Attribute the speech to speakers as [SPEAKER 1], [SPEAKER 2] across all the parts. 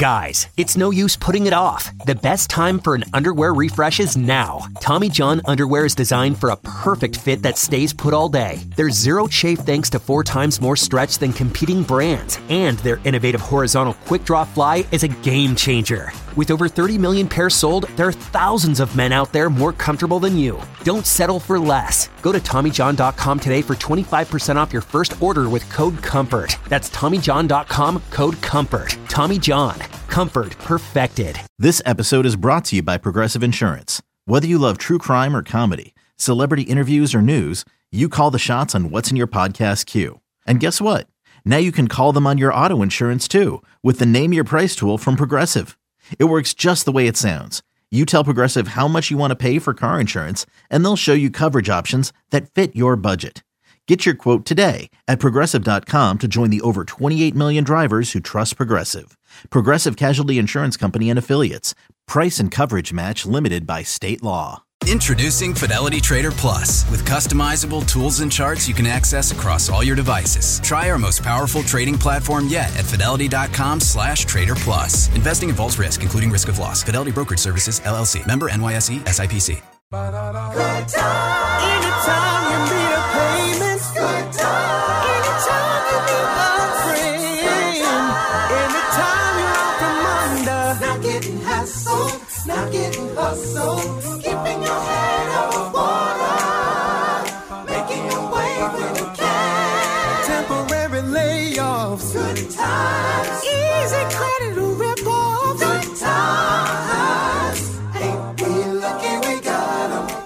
[SPEAKER 1] Guys, it's no use putting it off. The best time for an underwear refresh is now. Tommy John underwear is designed for a perfect fit that stays put all day. There's zero chafe thanks to 4 times more stretch than competing brands. And their innovative horizontal quick draw fly is a game changer. With over 30 million pairs sold, there are thousands of men out there more comfortable than you. Don't settle for less. Go to TommyJohn.com today for 25% off your first order with code COMFORT. That's TommyJohn.com, code COMFORT. Tommy John. Comfort perfected.
[SPEAKER 2] This episode is brought to you by Progressive Insurance. Whether you love true crime or comedy, celebrity interviews or news, you call the shots on what's in your podcast queue. And guess what? Now you can call them on your auto insurance too with the Name Your Price tool from Progressive. It works just the way it sounds. You tell Progressive how much you want to pay for car insurance, and they'll show you coverage options that fit your budget. Get your quote today at Progressive.com to join the over 28 million drivers who trust Progressive. Progressive Casualty Insurance Company and Affiliates. Price and coverage match limited by state law.
[SPEAKER 3] Introducing Fidelity Trader Plus. With customizable tools and charts you can access across all your devices. Try our most powerful trading platform yet at Fidelity.com/Trader Plus. Investing involves risk, including risk of loss. Fidelity Brokerage Services, LLC. Member NYSE, SIPC.
[SPEAKER 4] Good time. Anytime you need a payment. Good time. Anytime you need a friend. Anytime you're out from under. Not getting hassled. Not getting hustled. Keeping your head above water. Making your way when you can. Temporary layoffs. Good times. Easy credit to rip off. Good times. Ain't we lucky we got them.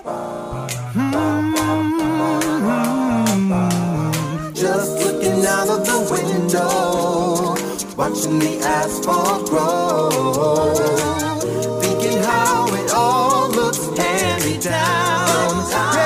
[SPEAKER 4] Just looking out of the window, watching the asphalt grow, thinking how it all looks hand-me-down.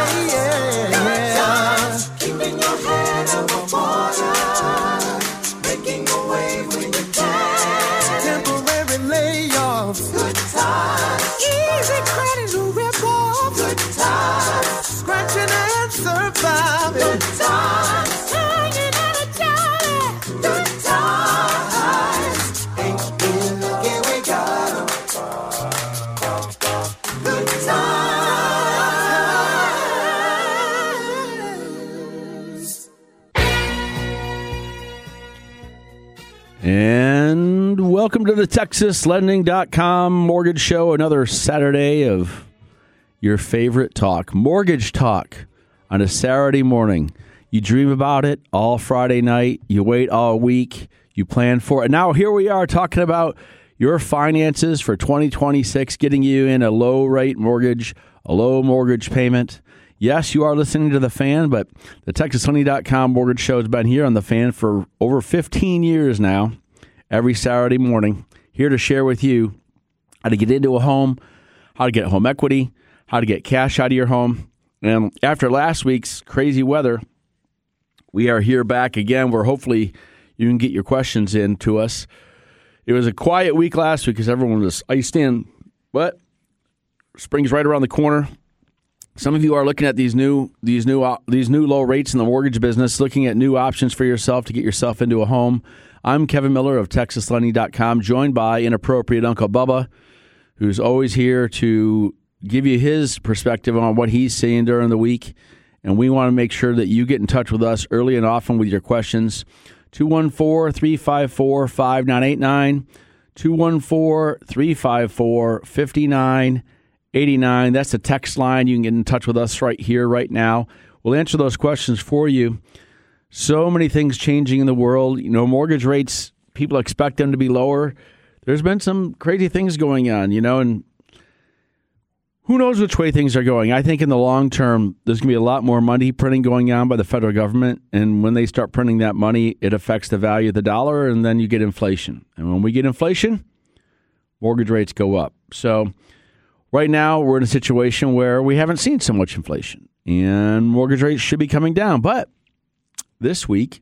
[SPEAKER 4] Keeping your head above water, making a way when you can. Temporary layoffs. Good times. Easy credit to rip off. Good times. Scratching and surviving. Good times. Hanging out a dollar. Good times. Ain't been lucky we got 'em. Good times.
[SPEAKER 5] And welcome to the TexasLending.com Mortgage Show, another Saturday of your favorite talk, mortgage talk, on a Saturday morning. You dream about it all Friday night. You wait all week. You plan for it. Now here we are talking about your finances for 2026, getting you in a low-rate mortgage, a low mortgage payment. Yes, you are listening to The Fan, but the TexasLending.com Mortgage Show has been here on The Fan for over 15 years now, every Saturday morning, here to share with you how to get into a home, how to get home equity, how to get cash out of your home. And after last week's crazy weather, we are here back again where hopefully you can get your questions in to us. It was a quiet week last week because everyone was iced in, but spring's right around the corner. Some of you are looking at these new low rates in the mortgage business, looking at new options for yourself to get yourself into a home. I'm Kevin Miller of TexasLending.com, joined by Inappropriate Uncle Bubba, who's always here to give you his perspective on what he's seeing during the week. And we want to make sure that you get in touch with us early and often with your questions. 214-354-5989, 214-354-5989. That's the text line. You can get in touch with us right here, right now. We'll answer those questions for you. So many things changing in the world. You know, mortgage rates, people expect them to be lower. There's been some crazy things going on, and who knows which way things are going. I think in the long term, there's going to be a lot more money printing going on by the federal government. And when they start printing that money, it affects the value of the dollar, and then you get inflation. And when we get inflation, mortgage rates go up. So right now, we're in a situation where we haven't seen so much inflation, and mortgage rates should be coming down. But this week,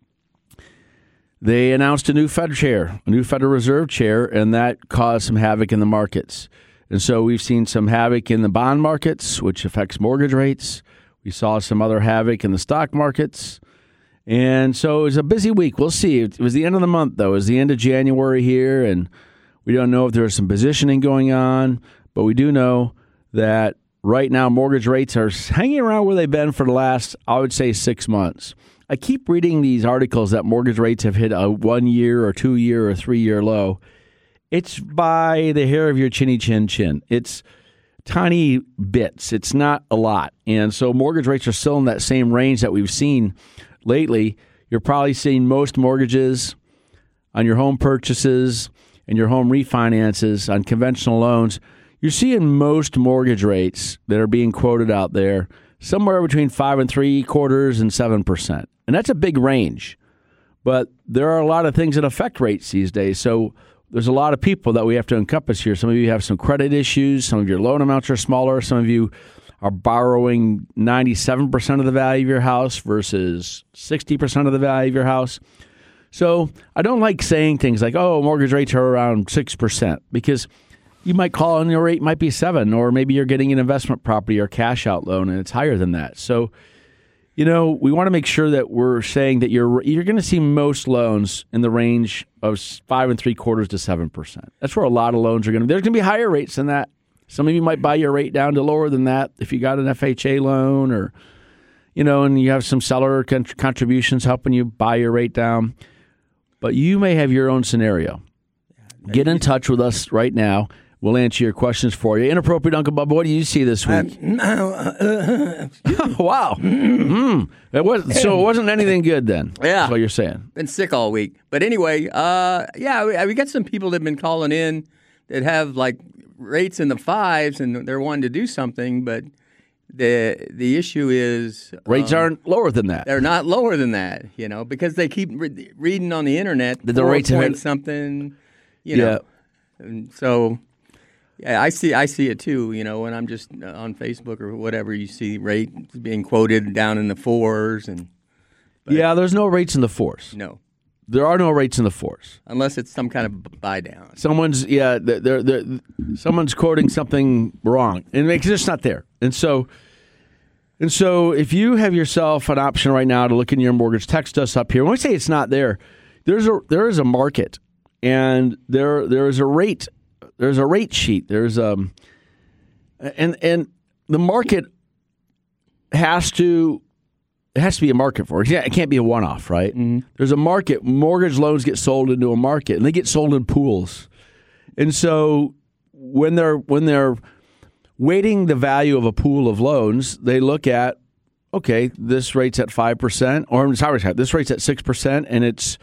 [SPEAKER 5] they announced a new Federal Reserve chair, and that caused some havoc in the markets. And so we've seen some havoc in the bond markets, which affects mortgage rates. We saw some other havoc in the stock markets. And so it was a busy week. We'll see. It was the end of the month, though. It was the end of January here. And We don't know if there's some positioning going on, but we do know that right now mortgage rates are hanging around where they've been for the last, I would say, 6 months. I keep reading these articles that mortgage rates have hit a 1 year or 2 year or 3 year low. It's by the hair of your chinny chin chin. It's tiny bits. It's not a lot. And so mortgage rates are still in that same range that we've seen lately. You're probably seeing most mortgages on your home purchases and your home refinances on conventional loans. You're seeing most mortgage rates that are being quoted out there somewhere between 5 3/4% and 7%. And that's a big range. But there are a lot of things that affect rates these days. So there's a lot of people that we have to encompass here. Some of you have some credit issues. Some of your loan amounts are smaller. Some of you are borrowing 97% of the value of your house versus 60% of the value of your house. So I don't like saying things like, oh, mortgage rates are around 6%, because you might call and your rate might be 7%, or maybe you're getting an investment property or cash out loan and it's higher than that. So, we want to make sure that we're saying that you're going to see most loans in the range of 5 3/4% to 7%. That's where a lot of loans are going to be. There's going to be higher rates than that. Some of you might buy your rate down to lower than that if you got an FHA loan, or, and you have some seller contributions helping you buy your rate down. But you may have your own scenario. Get in touch with us right now. We'll answer your questions for you. Inappropriate Uncle Bubba, what do you see this week? Wow. So it wasn't anything good then.
[SPEAKER 6] Yeah.
[SPEAKER 5] That's what you're saying.
[SPEAKER 6] Been sick all week. But anyway, we got some people that have been calling in that have like rates in the 5s and they're wanting to do something, but the issue is
[SPEAKER 5] rates aren't lower than that.
[SPEAKER 6] They're not lower than that, because they keep reading on the internet
[SPEAKER 5] the rates are
[SPEAKER 6] something, know. And so yeah, I see it too, when I'm just on Facebook or whatever, you see rates being quoted down in the 4s
[SPEAKER 5] yeah, there's no rates in the 4s.
[SPEAKER 6] No.
[SPEAKER 5] There are no rates in the 4s.
[SPEAKER 6] Unless it's some kind of buy down.
[SPEAKER 5] Someone's quoting something wrong, and it's just not there. And so if you have yourself an option right now to look in your mortgage, text us up here. When we say it's not there, there is a market, and there is a rate. There's a rate sheet. There's and the market has to be a market for it. Yeah, it can't be a one-off, right? Mm-hmm. There's a market. Mortgage loans get sold into a market, and they get sold in pools. And so when they're weighting the value of a pool of loans, they look at, okay, this rate's at 5%, or this rate's at 6%, and it's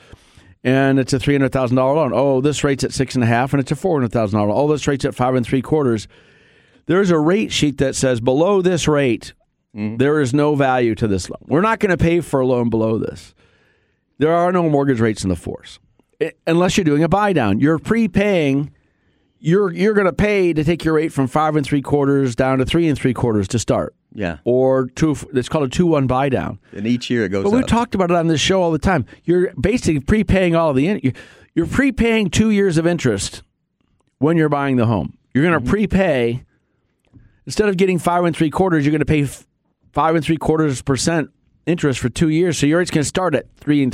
[SPEAKER 5] a $300,000 loan. Oh, this rate's at 6.5%, and it's a $400,000 loan. Oh, this rate's at 5 3/4. There's a rate sheet that says below this rate, there is no value to this loan. We're not going to pay for a loan below this. There are no mortgage rates in the 4s, unless you're doing a buy down. You're prepaying. You're going to pay to take your rate from 5 3/4 down to 3 3/4 to start.
[SPEAKER 6] Yeah.
[SPEAKER 5] Or it's called a 2-1 buy down.
[SPEAKER 6] And each year it goes up.
[SPEAKER 5] But we've talked about it on this show all the time. You're basically prepaying all of you're prepaying 2 years of interest when you're buying the home. You're going to prepay, instead of getting 5 3/4, you're going to pay 5 3/4% interest for 2 years. So your rate's going to start at 3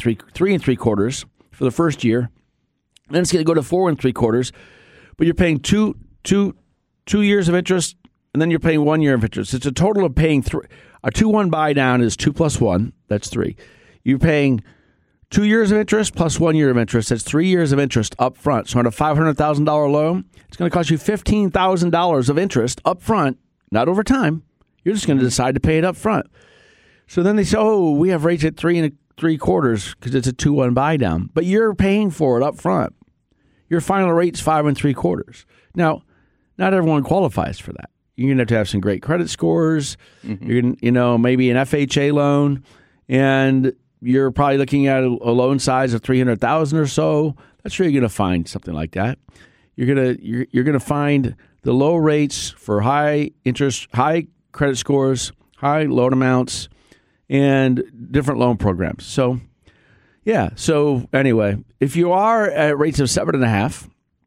[SPEAKER 5] 3/4 for the first year. Then it's going to go to 4 3/4. But you're paying two years of interest, and then you're paying 1 year of interest. It's a total of paying a 2-1 buy down is 2 + 1. That's 3. You're paying 2 years of interest plus 1 year of interest. That's 3 years of interest up front. So on a $500,000 loan, it's going to cost you $15,000 of interest up front, not over time. You're just going to decide to pay it up front. So then they say, oh, we have rates at 3 3/4 because it's a 2-1 buy down. But you're paying for it up front. Your final rate's 5 3/4. Now, not everyone qualifies for that. You're going to have some great credit scores. You're going to, maybe an FHA loan, and you're probably looking at a loan size of $300,000 or so. That's where you're going to find something like that. You're going to find the low rates for high interest, high credit scores, high loan amounts, and different loan programs. So, yeah. So anyway, if you are at rates of 7.5,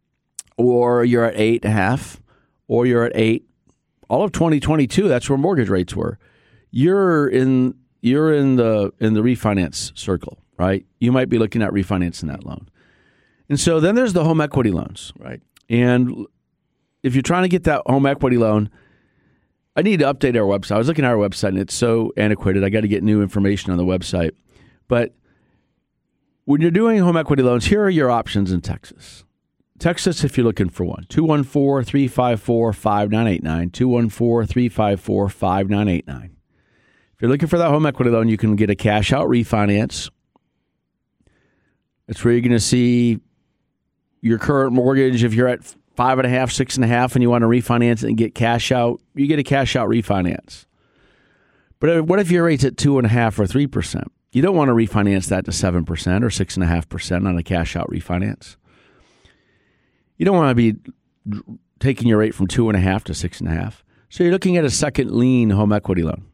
[SPEAKER 5] or you're at 8.5, or you're at 8, all of 2022, that's where mortgage rates were. You're in the refinance circle, right? You might be looking at refinancing that loan. And so then there's the home equity loans.
[SPEAKER 6] Right.
[SPEAKER 5] And if you're trying to get that home equity loan, I need to update our website. I was looking at our website, and it's so antiquated. I got to get new information on the website. But when you're doing home equity loans, here are your options in Texas. Texas, if you're looking for one, 214-354-5989, 214-354-5989. If you're looking for that home equity loan, you can get a cash-out refinance. It's where you're going to see your current mortgage. If you're at 5.5, 6.5, and you want to refinance it and get cash out, you get a cash-out refinance. But what if your rate's at 2.5 or 3%? You don't want to refinance that to 7% or 6.5% on a cash-out refinance. You don't want to be taking your rate from 2.5 to 6.5. So you're looking at a second lien home equity loan.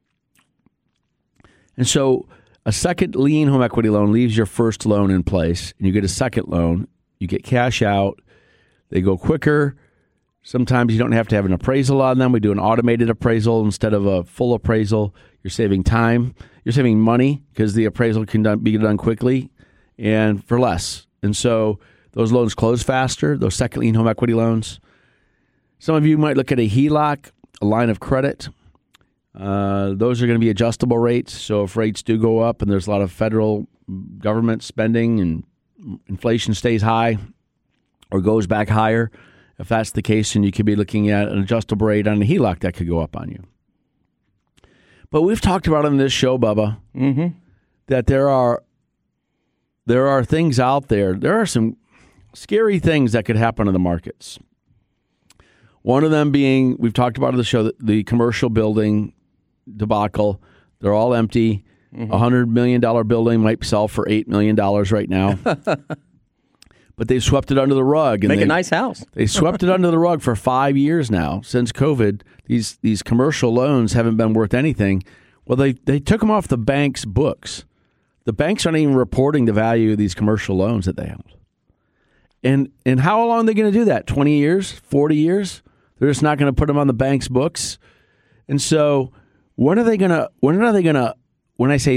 [SPEAKER 5] And so a second lien home equity loan leaves your first loan in place, and you get a second loan. You get cash out. They go quicker. Sometimes you don't have to have an appraisal on them. We do an automated appraisal instead of a full appraisal. You're saving time. You're saving money because the appraisal can be done quickly and for less. And so those loans close faster, those second lien home equity loans. Some of you might look at a HELOC, a line of credit. Those are going to be adjustable rates. So if rates do go up and there's a lot of federal government spending and inflation stays high or goes back higher, if that's the case, then you could be looking at an adjustable rate on a HELOC that could go up on you. But we've talked about on this show, Bubba, that there are things out there. There are some scary things that could happen in the markets. One of them being, we've talked about on the show, the commercial building debacle. They're all empty. $100 million building might sell for $8 million right now. But they've swept it under the rug. And
[SPEAKER 6] Make a nice house.
[SPEAKER 5] They swept it under the rug for 5 years now. Since COVID, these commercial loans haven't been worth anything. Well, they took them off the bank's books. The banks aren't even reporting the value of these commercial loans that they held. And how long are they going to do that? 20 years? 40 years? They're just not going to put them on the bank's books. And so when I say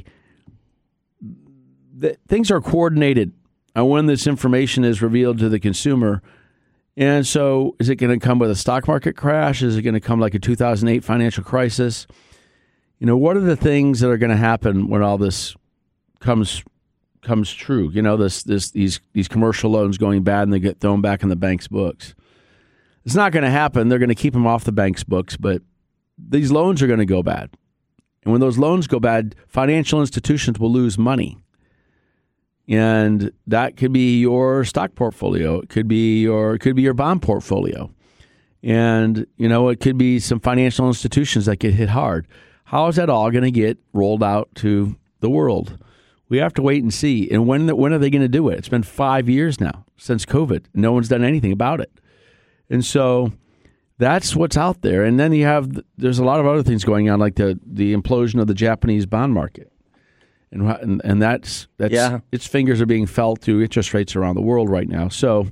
[SPEAKER 5] things are coordinated on when this information is revealed to the consumer. And so is it going to come with a stock market crash? Is it going to come like a 2008 financial crisis? What are the things that are going to happen when all this comes true? These commercial loans going bad and they get thrown back in the bank's books. It's not going to happen. They're going to keep them off the bank's books, but these loans are going to go bad. And when those loans go bad, financial institutions will lose money. And that could be your stock portfolio. It could be your bond portfolio. And, it could be some financial institutions that get hit hard. How is that all going to get rolled out to the world? We have to wait and see. And when are they going to do it? It's been 5 years now since COVID. No one's done anything about it. And so that's what's out there. And then there's a lot of other things going on, like the implosion of the Japanese bond market. And that's its fingers are being felt through interest rates around the world right now. So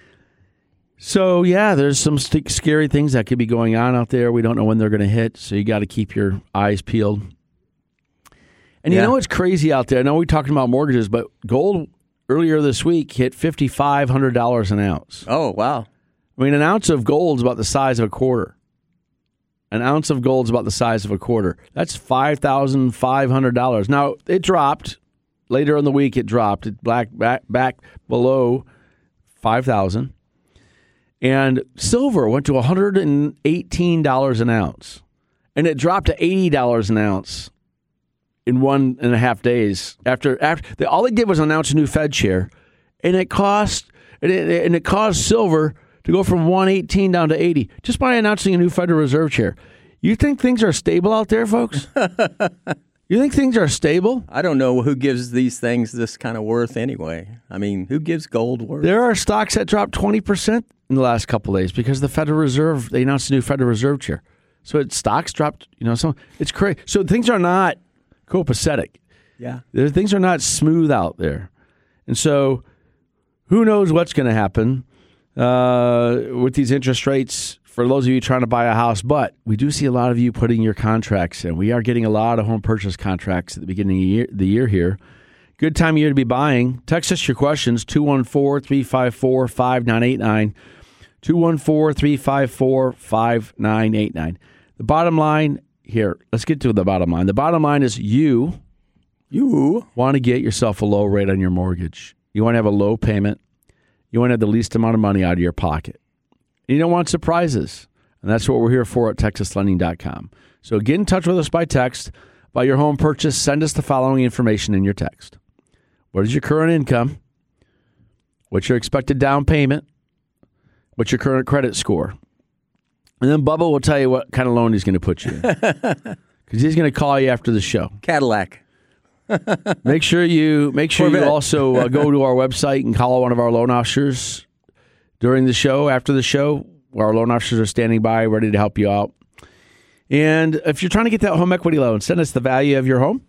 [SPEAKER 5] yeah, there's some scary things that could be going on out there. We don't know when they're going to hit, so you got to keep your eyes peeled. And you know what's crazy out there? I know we're talking about mortgages, but gold earlier this week hit $5,500 an ounce.
[SPEAKER 6] Oh, wow.
[SPEAKER 5] I mean, an ounce of gold is about the size of a quarter. An ounce of gold is about the size of a quarter. That's $5,500. Now, it dropped. Later in the week, it dropped. It back below $5,000. And silver went to $118 an ounce. And it dropped to $80 an ounce in 1.5 days. After all they did was announce a new Fed chair. And it caused silver to go from 118 down to 80 just by announcing a new Federal Reserve chair. You think things are stable out there, folks? You think things are stable?
[SPEAKER 6] I don't know who gives these things this kind of worth anyway. I mean, who gives gold worth?
[SPEAKER 5] There are stocks that dropped 20% in the last couple of days because the Federal Reserve, they announced a new Federal Reserve chair. So stocks dropped, so it's crazy. So things are not copacetic.
[SPEAKER 6] Yeah.
[SPEAKER 5] Things are not smooth out there. And so who knows what's going to happen with these interest rates for those of you trying to buy a house. But we do see a lot of you putting your contracts in. We are getting a lot of home purchase contracts at the beginning of the year here. Good time of year to be buying. Text us your questions, 214-354-5989. 214-354-5989. The bottom line here, let's get to the bottom line. The bottom line is you want to get yourself a low rate on your mortgage. You want to have a low payment. You want to have the least amount of money out of your pocket. You don't want surprises. And that's what we're here for at TexasLending.com. So get in touch with us by text about your home purchase. Send us the following information in your text. What is your current income? What's your expected down payment? What's your current credit score? And then Bubba will tell you what kind of loan he's going to put you in. Because he's going to call you after the show.
[SPEAKER 6] Cadillac.
[SPEAKER 5] Make sure you also go to our website and call one of our loan officers during the show, after the show, where our loan officers are standing by, ready to help you out. And if you're trying to get that home equity loan, send us the value of your home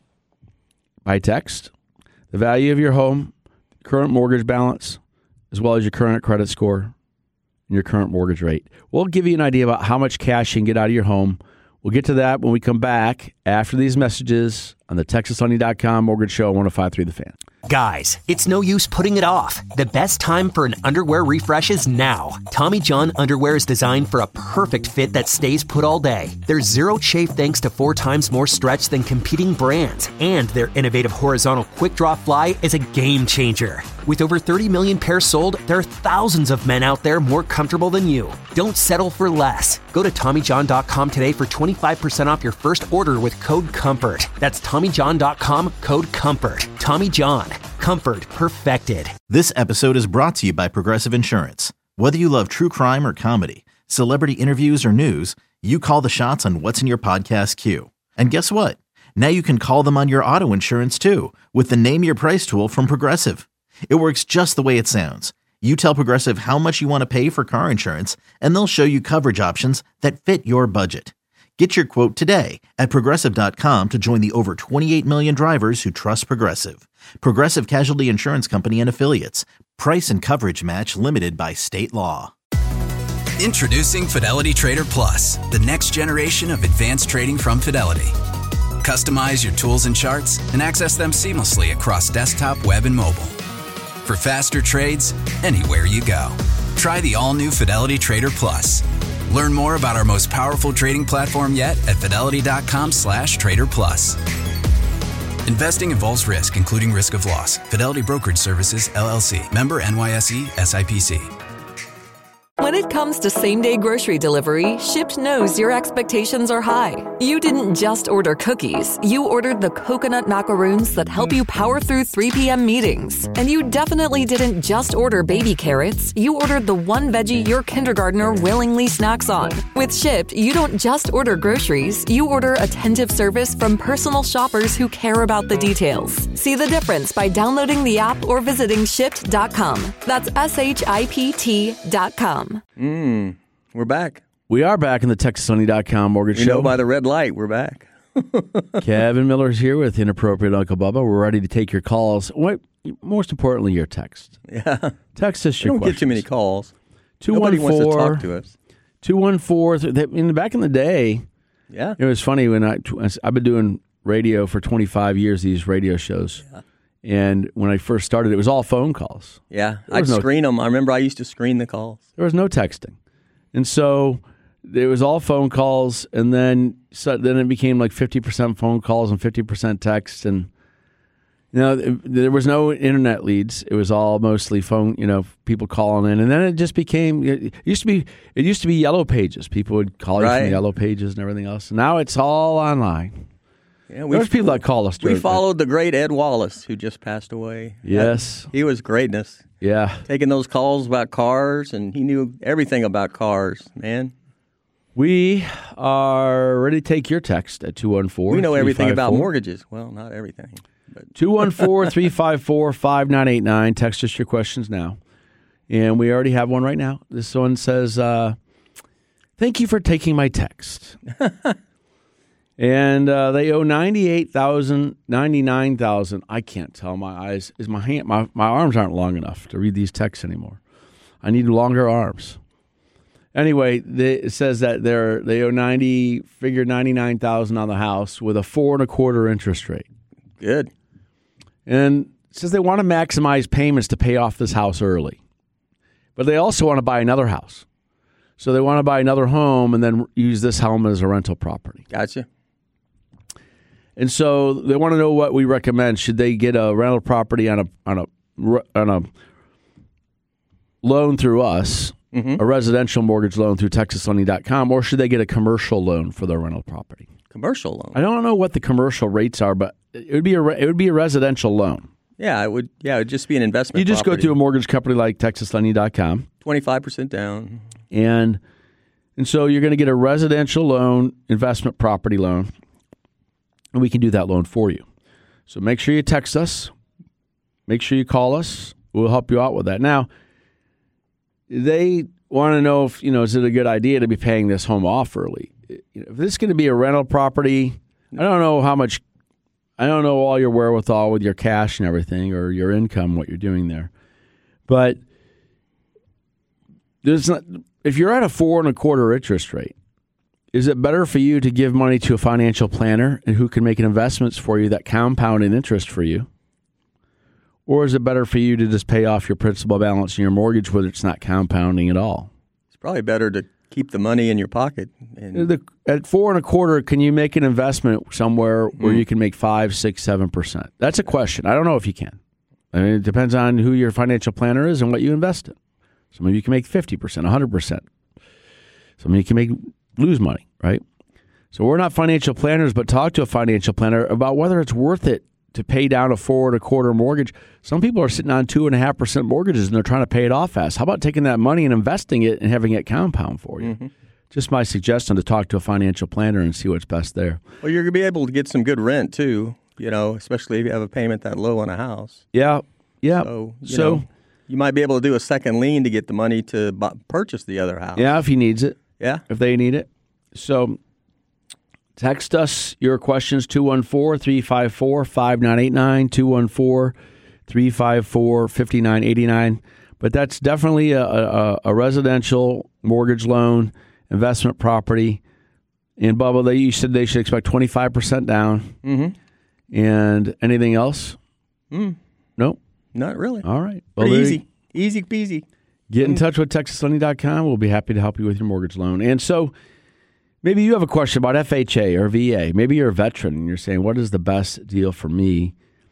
[SPEAKER 5] by text, the value of your home, current mortgage balance, as well as your current credit score and your current mortgage rate. We'll give you an idea about how much cash you can get out of your home. We'll get to that when we come back after these messages on the TexasLending.com Mortgage Show 105.3 The Fan.
[SPEAKER 1] Guys, it's no use putting it off. The best time for an underwear refresh is now. Tommy John underwear is designed for a perfect fit that stays put all day. There's zero chafe thanks to 4 times more stretch than competing brands. And their innovative horizontal quick draw fly is a game changer. With over 30 million pairs sold, there are thousands of men out there more comfortable than you. Don't settle for less. Go to TommyJohn.com today for 25% off your first order with code COMFORT. That's TommyJohn.com, code COMFORT. Tommy John. Comfort perfected.
[SPEAKER 2] This episode is brought to you by Progressive Insurance. Whether you love true crime or comedy, celebrity interviews or news, you call the shots on what's in your podcast queue. And guess what? Now you can call them on your auto insurance too with the Name Your Price tool from Progressive. It works just the way it sounds. You tell Progressive how much you want to pay for car insurance, and they'll show you coverage options that fit your budget. Get your quote today at Progressive.com to join the over 28 million drivers who trust Progressive. Progressive Casualty Insurance Company and Affiliates. Price and coverage match limited by state law.
[SPEAKER 3] Introducing Fidelity Trader Plus, the next generation of advanced trading from Fidelity. Customize your tools and charts and access them seamlessly across desktop, web, and mobile. For faster trades, anywhere you go. Try the all-new Fidelity Trader Plus. Learn more about our most powerful trading platform yet at Fidelity.com/Trader Plus. Investing involves risk, including risk of loss. Fidelity Brokerage Services, LLC. Member NYSE, SIPC.
[SPEAKER 7] When it comes to same-day grocery delivery, Shipt knows your expectations are high. You didn't just order cookies. You ordered the coconut macaroons that help you power through 3 p.m. meetings. And you definitely didn't just order baby carrots. You ordered the one veggie your kindergartner willingly snacks on. With Shipt, you don't just order groceries. You order attentive service from personal shoppers who care about the details. See the difference by downloading the app or visiting Shipt.com. That's SHIPT.com.
[SPEAKER 6] We're back.
[SPEAKER 5] We are back in the TexasLending.com Mortgage
[SPEAKER 6] You
[SPEAKER 5] Show.
[SPEAKER 6] know by the red light, we're back.
[SPEAKER 5] Kevin Miller's here with Inappropriate Uncle Bubba. We're ready to take your calls. Most importantly, your text.
[SPEAKER 6] Yeah.
[SPEAKER 5] Text us your
[SPEAKER 6] We don't
[SPEAKER 5] questions.
[SPEAKER 6] get too many calls. Nobody wants to talk to us.
[SPEAKER 5] 214. Back in the day,
[SPEAKER 6] Yeah.
[SPEAKER 5] it was funny when I've been doing radio for 25 years, these radio shows. Yeah. And when I first started, it was all phone calls.
[SPEAKER 6] Yeah. I'd screen them. I remember I used to screen the calls.
[SPEAKER 5] There was no texting. And so it was all phone calls, and then it became like 50% phone calls and 50% text. And, there was no internet leads. It was all mostly phone, people calling in. And then it just became, it used to be Yellow Pages. People would call you from the Yellow Pages and everything else. Now it's all online.
[SPEAKER 6] Yeah,
[SPEAKER 5] There's people that call us.
[SPEAKER 6] We followed the great Ed Wallace, who just passed away.
[SPEAKER 5] Yes.
[SPEAKER 6] He was greatness.
[SPEAKER 5] Yeah.
[SPEAKER 6] Taking those calls about cars, and he knew everything about cars, man.
[SPEAKER 5] We are ready to take your text at 214.
[SPEAKER 6] We know everything about mortgages. Well, not everything.
[SPEAKER 5] 214-354-5989. Text us your questions now. And we already have one right now. This one says, thank you for taking my text. And they owe $98,000, $99,000. I can't tell. My eyes is my hand. My arms aren't long enough to read these texts anymore. I need longer arms. Anyway, it says that they owe $99,000 on the house with a 4.25% interest rate.
[SPEAKER 6] Good.
[SPEAKER 5] And says they want to maximize payments to pay off this house early. But they also want to buy another house. So they want to buy another home and then use this home as a rental property.
[SPEAKER 6] Gotcha.
[SPEAKER 5] And so they want to know what we recommend. Should they get a rental property on a loan through us, a residential mortgage loan through TexasLending.com, or should they get a commercial loan for their rental property?
[SPEAKER 6] Commercial loan.
[SPEAKER 5] I don't know what the commercial rates are, but it would be a residential loan.
[SPEAKER 6] Yeah, it would. Yeah, it would just be an investment.
[SPEAKER 5] You just
[SPEAKER 6] property.
[SPEAKER 5] go to a mortgage company like TexasLending.com.
[SPEAKER 6] 25% down.
[SPEAKER 5] And so you're going to get a residential loan, investment property loan, and we can do that loan for you. So make sure you text us. Make sure you call us. We'll help you out with that. Now, they want to know if, is it a good idea to be paying this home off early? If this is going to be a rental property, I don't know all your wherewithal with your cash and everything, or your income, what you're doing there. But if you're at a 4.25% interest rate, is it better for you to give money to a financial planner and who can make investments for you that compound in interest for you? Or is it better for you to just pay off your principal balance in your mortgage where it's not compounding at all?
[SPEAKER 6] It's probably better to keep the money in your pocket.
[SPEAKER 5] At 4.25%, can you make an investment somewhere where you can make 5%, 6%, 7%? That's a question. I don't know if you can. I mean, it depends on who your financial planner is and what you invest in. Some of you can make 50%, 100%. Some of you can lose money, right? So we're not financial planners, but talk to a financial planner about whether it's worth it to pay down a 4.25% mortgage. Some people are sitting on 2.5% mortgages and they're trying to pay it off fast. How about taking that money and investing it and having it compound for you? Mm-hmm. Just my suggestion to talk to a financial planner and see what's best there.
[SPEAKER 6] Well, you're going to be able to get some good rent too, especially if you have a payment that low on a house.
[SPEAKER 5] Yeah.
[SPEAKER 6] So you might be able to do a second lien to get the money to purchase the other house.
[SPEAKER 5] Yeah, if he needs it.
[SPEAKER 6] Yeah.
[SPEAKER 5] If they need it. So text us your questions, 214-354-5989, 214-354-5989. But that's definitely a residential mortgage loan, investment property. And Bubba, you said they should expect 25% down.
[SPEAKER 6] Mm-hmm.
[SPEAKER 5] And anything else? Nope.
[SPEAKER 6] Not really.
[SPEAKER 5] All right.
[SPEAKER 6] Pretty easy. Easy peasy.
[SPEAKER 5] Get in touch with TexasLending.com. We'll be happy to help you with your mortgage loan. And so maybe you have a question about FHA or VA. Maybe you're a veteran and you're saying, what is the best deal for me?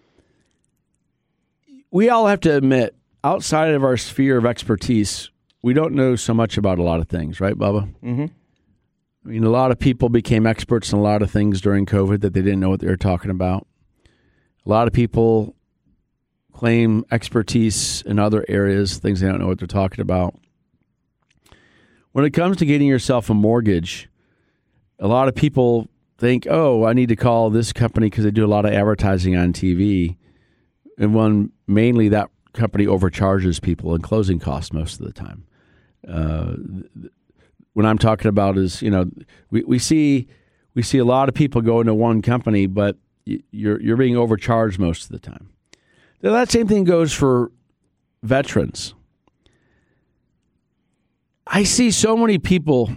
[SPEAKER 5] We all have to admit, outside of our sphere of expertise, we don't know so much about a lot of things, right, Bubba?
[SPEAKER 6] Mm-hmm.
[SPEAKER 5] I mean, a lot of people became experts in a lot of things during COVID that they didn't know what they were talking about. A lot of people claim expertise in other areas, things they don't know what they're talking about. When it comes to getting yourself a mortgage, a lot of people think, I need to call this company because they do a lot of advertising on TV. And mainly that company overcharges people in closing costs most of the time. What I'm talking about is, we see a lot of people go into one company, but you're being overcharged most of the time. Now, that same thing goes for veterans. I see so many people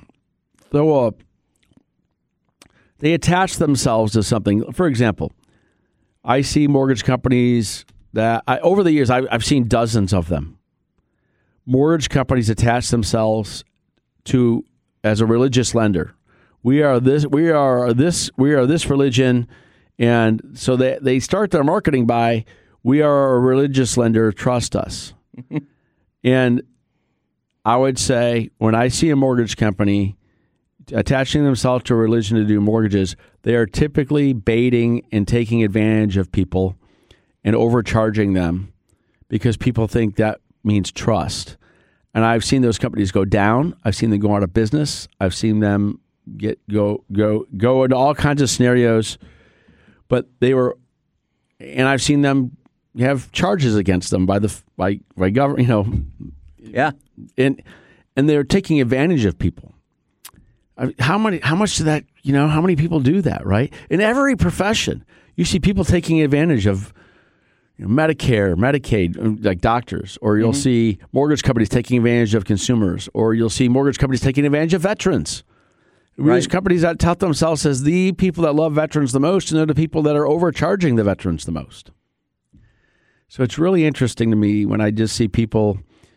[SPEAKER 5] they attach themselves to something. For example, I see mortgage companies that over the years, I've seen dozens of them. Mortgage companies attach themselves to as a religious lender. We are this religion, and so they start their marketing by, we are a religious lender, trust us. And I would say when I see a mortgage company attaching themselves to a religion to do mortgages, they are typically baiting and taking advantage of people and overcharging them because people think that means trust. And I've seen those companies go down. I've seen them go out of business. I've seen them go into all kinds of scenarios. But and I've seen them have charges against them by government,
[SPEAKER 6] Yeah.
[SPEAKER 5] And they're taking advantage of people. How much do that, how many people do that, right? In every profession, you see people taking advantage of Medicare, Medicaid, like doctors, or you'll see mortgage companies taking advantage of consumers, or you'll see mortgage companies taking advantage of veterans. There's companies that tout themselves as the people that love veterans the most, and they're the people that are overcharging the veterans the most. So it's really interesting to me when I just see people,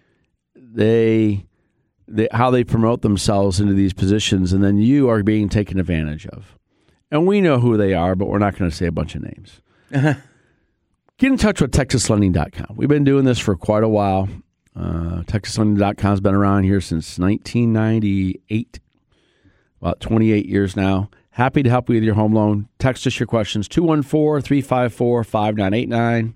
[SPEAKER 5] how they promote themselves into these positions, and then you are being taken advantage of. And we know who they are, but we're not going to say a bunch of names. Get in touch with TexasLending.com. We've been doing this for quite a while. TexasLending.com has been around here since 1998, about 28 years now. Happy to help you with your home loan. Text us your questions, 214-354-5989,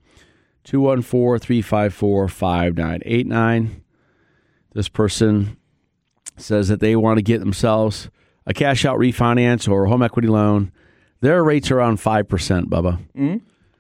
[SPEAKER 5] 214-354-5989. This person says that they want to get themselves a cash-out refinance or a home equity loan. Their rates are around 5%, Bubba.
[SPEAKER 6] Mm-hmm.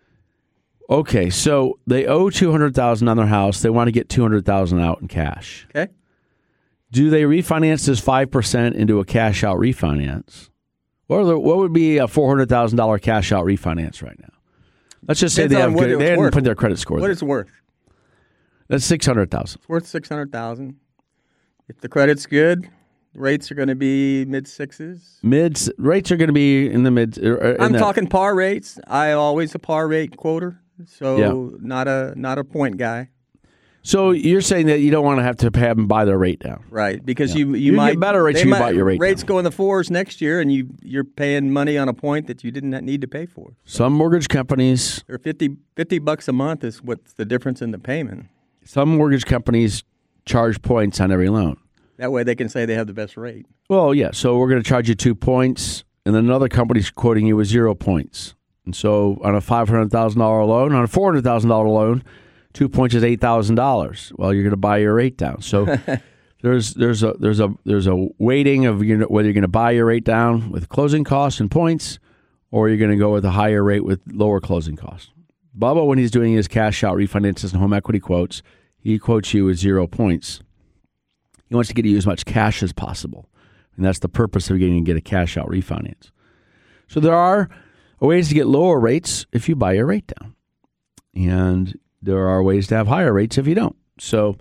[SPEAKER 5] Okay, so they owe $200,000 on their house. They want to get $200,000 out in cash.
[SPEAKER 6] Okay.
[SPEAKER 5] Do they refinance this 5% into a cash-out refinance? What would be a $400,000 cash-out refinance right now? Let's just say they haven't put their credit score.
[SPEAKER 6] What it's worth?
[SPEAKER 5] That's $600,000.
[SPEAKER 6] It's worth $600,000. If the credit's good, rates are going to be mid-sixes.
[SPEAKER 5] Rates are going to be in the mid.
[SPEAKER 6] I'm talking par rates. I always a par rate quoter, so not a point guy.
[SPEAKER 5] So you're saying that you don't want to have them buy their rate down,
[SPEAKER 6] right? Because you might
[SPEAKER 5] get better rates if you bought your rate.
[SPEAKER 6] Rates
[SPEAKER 5] down.
[SPEAKER 6] go in the fours next year, and you're paying money on a point that you didn't need to pay for.
[SPEAKER 5] Some mortgage companies,
[SPEAKER 6] or $50 a month is what's the difference in the payment.
[SPEAKER 5] Some mortgage companies charge points on every loan.
[SPEAKER 6] That way they can say they have the best rate.
[SPEAKER 5] Well, yeah. So we're going to charge you 2 points, and then another company's quoting you with 0 points. And so on a $500,000 loan, on a $400,000 loan, 2 points is $8,000. Well, you're going to buy your rate down. So there's a weighting of whether you're going to buy your rate down with closing costs and points, or you're going to go with a higher rate with lower closing costs. Bubba, when he's doing his cash out refinances and home equity quotes, he quotes you with 0 points. He wants to get you as much cash as possible. And that's the purpose of getting to get a cash out refinance. So there are ways to get lower rates if you buy your rate down. And there are ways to have higher rates if you don't. So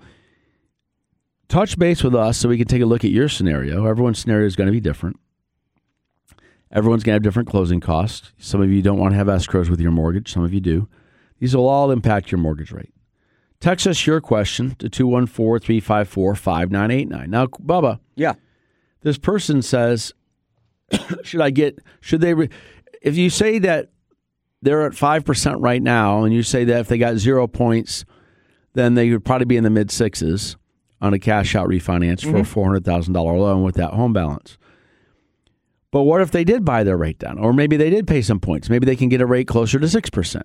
[SPEAKER 5] touch base with us so we can take a look at your scenario. Everyone's scenario is going to be different. Everyone's going to have different closing costs. Some of you don't want to have escrows with your mortgage. Some of you do. These will all impact your mortgage rate. Text us your question to 214-354-5989. Now, Bubba.
[SPEAKER 6] Yeah.
[SPEAKER 5] This person says, if you say that they're at 5% right now, and you say that if they got 0 points, then they would probably be in the mid-sixes on a cash-out refinance for a $400,000 loan with that home balance. But what if they did buy their rate down? Or maybe they did pay some points. Maybe they can get a rate closer to 6%.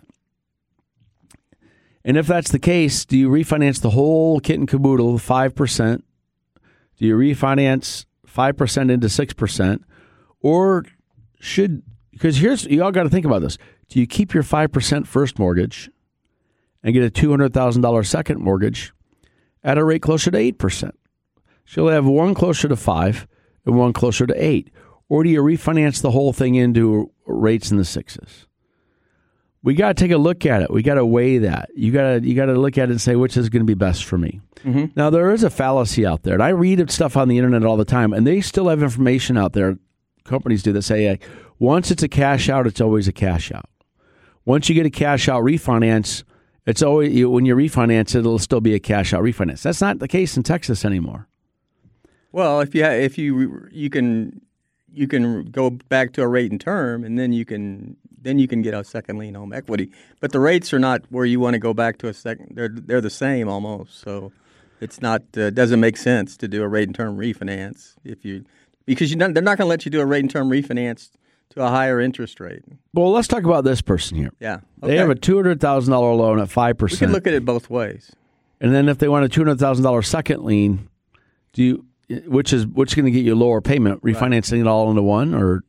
[SPEAKER 5] And if that's the case, do you refinance the whole kit and caboodle, 5%? Do you refinance 5% into 6%? Or because you all got to think about this. Do you keep your 5% first mortgage and get a $200,000 second mortgage at a rate closer to 8%? So you'll have one closer to 5 and one closer to 8. Or do you refinance the whole thing into rates in the sixes? We got to take a look at it. We got to weigh that. You got to look at it and say, which is going to be best for me. Mm-hmm. Now, there is a fallacy out there, and I read stuff on the internet all the time, and they still have information out there, companies do, that say, once it's a cash out, it's always a cash out. Once you get a cash out refinance, it's always when you refinance it, it'll still be a cash out refinance. That's not the case in Texas anymore.
[SPEAKER 6] Well, if you can go back to a rate and term, and then you can get a second lien home equity. But the rates are not where you want to go back to a second. They're the same almost. So it's not doesn't make sense to do a rate and term refinance because they're not going to let you do a rate and term refinance to a higher interest rate. Well,
[SPEAKER 5] let's talk about this person here.
[SPEAKER 6] Yeah, okay.
[SPEAKER 5] They have a $200,000 loan at 5%.
[SPEAKER 6] We can look at it both ways.
[SPEAKER 5] And then if they want a $200,000 second lien, which is going to get you a lower payment, refinancing it all into one, or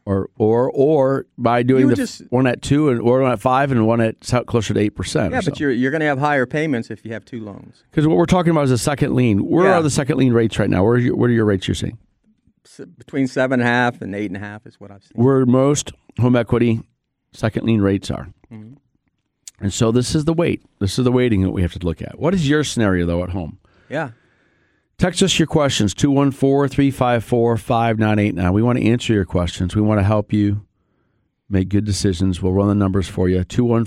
[SPEAKER 5] by doing one at 2 and one at 5 and one at closer to 8%.
[SPEAKER 6] Yeah, but you're going to have higher payments if you have two loans.
[SPEAKER 5] Because what we're talking about is a second lien. Where are the second lien rates right now? What are your rates you're seeing?
[SPEAKER 6] Between 7.5 and 8.5 is what I've seen.
[SPEAKER 5] Where most home equity second lien rates are. Mm-hmm. And so this is the weight. This is the weighting that we have to look at. What is your scenario, though, at home?
[SPEAKER 6] Yeah.
[SPEAKER 5] Text us your questions, 214-354-5989. We want to answer your questions. We want to help you Make good decisions. We'll run the numbers for you.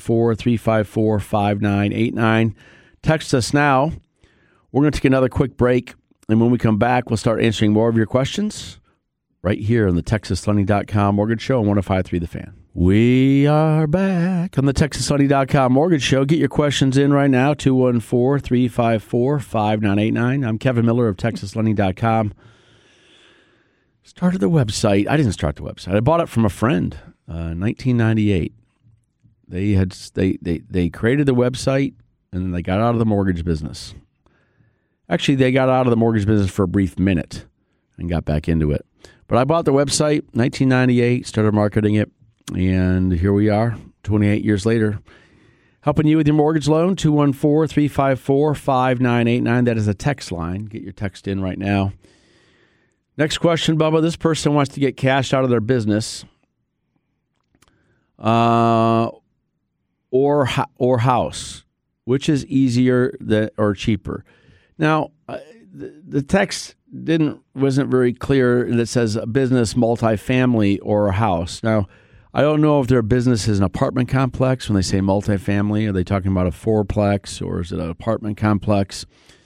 [SPEAKER 5] 214-354-5989. Text us now. We're going to take another quick break, and when we come back, we'll start answering more of your questions right here on the TexasLending.com Mortgage Show on 105.3 The Fan. We are back on the TexasLending.com Mortgage Show. Get your questions in right now, 214-354-5989. I'm Kevin Miller of TexasLending.com. Started the website. I didn't start the website. I bought it from a friend in 1998. They created the website, and then they got out of the mortgage business. Actually, they got out of the mortgage business for a brief minute and got back into it. But I bought the website 1998, started marketing it, and here we are 28 years later, helping you with your mortgage loan, 214-354-5989. That is a text line. Get your text in right now. Next question, Bubba. This person wants to get cash out of their business or house. Which is easier or cheaper? Now, the text wasn't very clear that says a business, multifamily, or a house. Now, I don't know if their business is an apartment complex. When they say multifamily, are they talking about a fourplex or is it an apartment complex?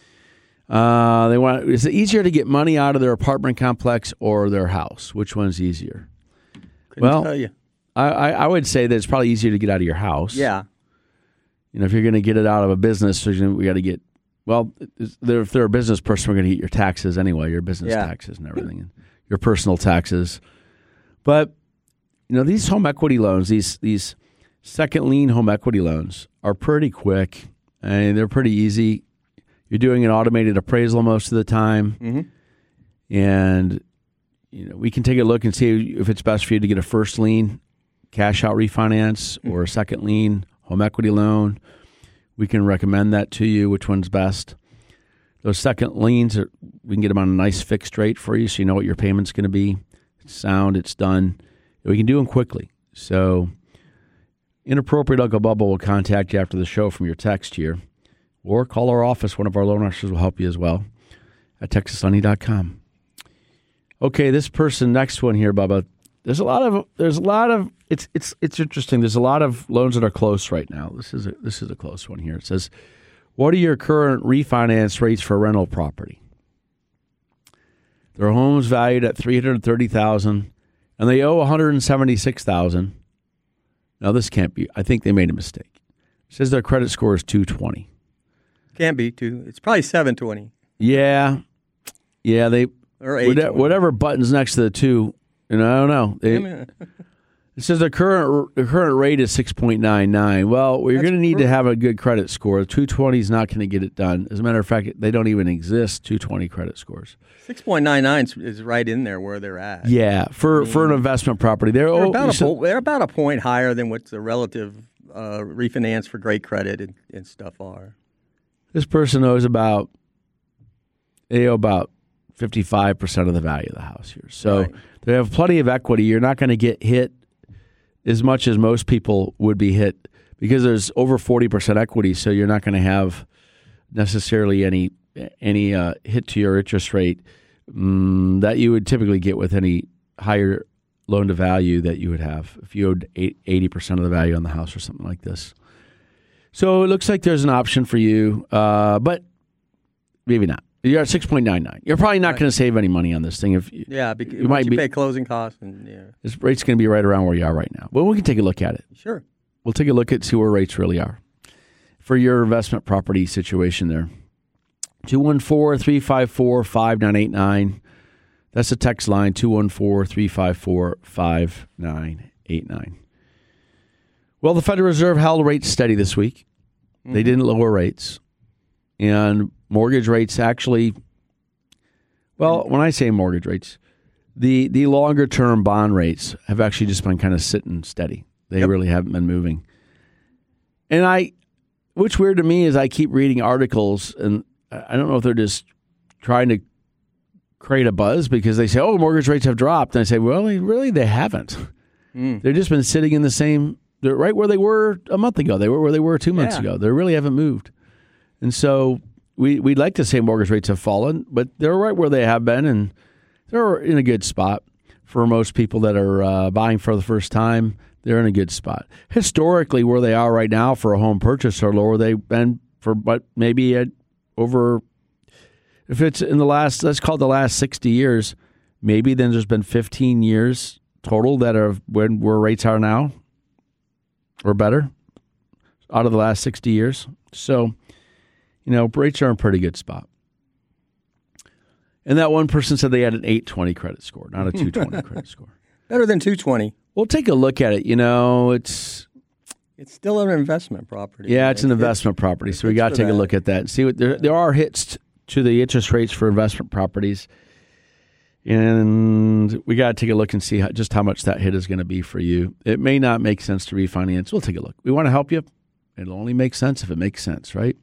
[SPEAKER 5] Is it easier to get money out of their apartment complex or their house? Which one's easier?
[SPEAKER 6] Couldn't tell you.
[SPEAKER 5] I would say that it's probably easier to get out of your house.
[SPEAKER 6] Yeah.
[SPEAKER 5] You know, if you're going to get it out of a business, we got to get. Well, if they're a business person, we're going to get your taxes anyway, your business taxes and everything, and your personal taxes. But you know, these home equity loans, these second lien home equity loans, are pretty quick and they're pretty easy. You're doing an automated appraisal most of the time, and you know we can take a look and see if it's best for you to get a first lien cash out refinance or a second lien home equity loan. We can recommend that to you, which one's best. Those second liens, we can get them on a nice fixed rate for you so you know what your payment's going to be. It's sound, it's done. We can do them quickly. So Inappropriate Uncle Bubba will contact you after the show from your text here. Or call our office. One of our loan officers will help you as well at TexasLending.com. Okay, this person, next one here, Bubba. There's a lot of. It's interesting. There's a lot of loans that are close right now. This is a close one here. It says, "What are your current refinance rates for rental property?" Their home's valued at $330,000, and they owe $176,000. Now this can't be. I think they made a mistake. It says their credit score is 220.
[SPEAKER 6] Can't be two. It's probably 720.
[SPEAKER 5] Yeah. They
[SPEAKER 6] or 820.
[SPEAKER 5] Whatever button's next to the two. And I don't know. It says the current rate is 6.99. Well, you're going to need to have a good credit score. 220 is not going to get it done. As a matter of fact, they don't even exist, 220 credit scores.
[SPEAKER 6] 6.99 is right in there where they're at.
[SPEAKER 5] Yeah, for an investment property. They're
[SPEAKER 6] about a point higher than what the relative refinance for great credit and stuff are.
[SPEAKER 5] This person owes about 55% of the value of the house here. So they have plenty of equity. You're not going to get hit as much as most people would be hit because there's over 40% equity. So you're not going to have necessarily any hit to your interest rate that you would typically get with any higher loan to value that you would have if you owed 80% of the value on the house or something like this. So it looks like there's an option for you, but maybe not. You're at 6.99. You're probably not going to save any money on this thing.
[SPEAKER 6] Because you pay closing costs.
[SPEAKER 5] This rate's going to be right around where you are right now. Well, we can take a look at it.
[SPEAKER 6] Sure.
[SPEAKER 5] We'll take a look at see where rates really are for your investment property situation there. 214-354-5989. That's the text line, 214-354-5989. Well, the Federal Reserve held rates steady this week. They didn't lower rates. And mortgage rates actually, well, when I say mortgage rates, the longer-term bond rates have actually just been kind of sitting steady. They really haven't been moving. And what's weird to me is I keep reading articles, and I don't know if they're just trying to create a buzz because they say, oh, mortgage rates have dropped. And I say, well, really, they haven't. They've just been sitting in the same, they're right where they were a month ago. They were where they were 2 months ago. They really haven't moved. And so we'd like to say mortgage rates have fallen, but they're right where they have been, and they're in a good spot for most people that are buying for the first time. They're in a good spot. Historically, where they are right now for a home purchase are lower they've been for, but maybe over, if it's in the last, let's call it the last 60 years, maybe then there's been 15 years total that are where rates are now or better out of the last 60 years. So, rates are in a pretty good spot. And that one person said they had an 820 credit score, not a 220 credit score.
[SPEAKER 6] Better than 220.
[SPEAKER 5] We'll take a look at it. It's
[SPEAKER 6] still an investment property.
[SPEAKER 5] Yeah, it's an investment property, so we got to take a look at that and see what there are hits to the interest rates for investment properties, and we got to take a look and see just how much that hit is going to be for you. It may not make sense to refinance. We'll take a look. We want to help you. It'll only make sense if it makes sense, right?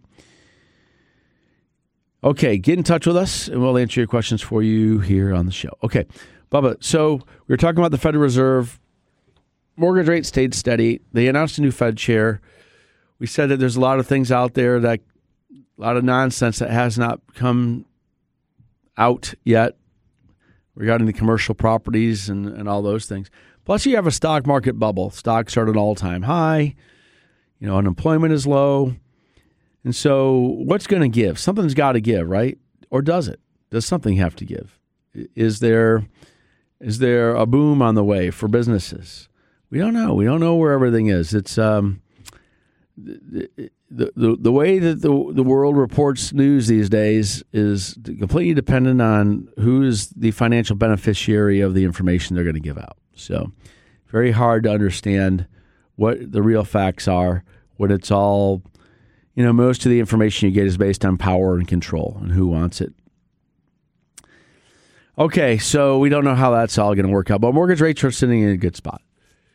[SPEAKER 5] Okay, get in touch with us, and we'll answer your questions for you here on the show. Okay, Bubba, so we were talking about the Federal Reserve. Mortgage rates stayed steady. They announced a new Fed chair. We said that there's a lot of things out there, a lot of nonsense that has not come out yet regarding the commercial properties and all those things. Plus, you have a stock market bubble. Stocks are at an all-time high. Unemployment is low. And so what's going to give? Something's got to give, right? Or does it? Does something have to give? Is there a boom on the way for businesses? We don't know. We don't know where everything is. It's the way that the world reports news these days is completely dependent on who is the financial beneficiary of the information they're going to give out. So very hard to understand what the real facts are when it's all, most of the information you get is based on power and control and who wants it. Okay, so we don't know how that's all going to work out, but mortgage rates are sitting in a good spot.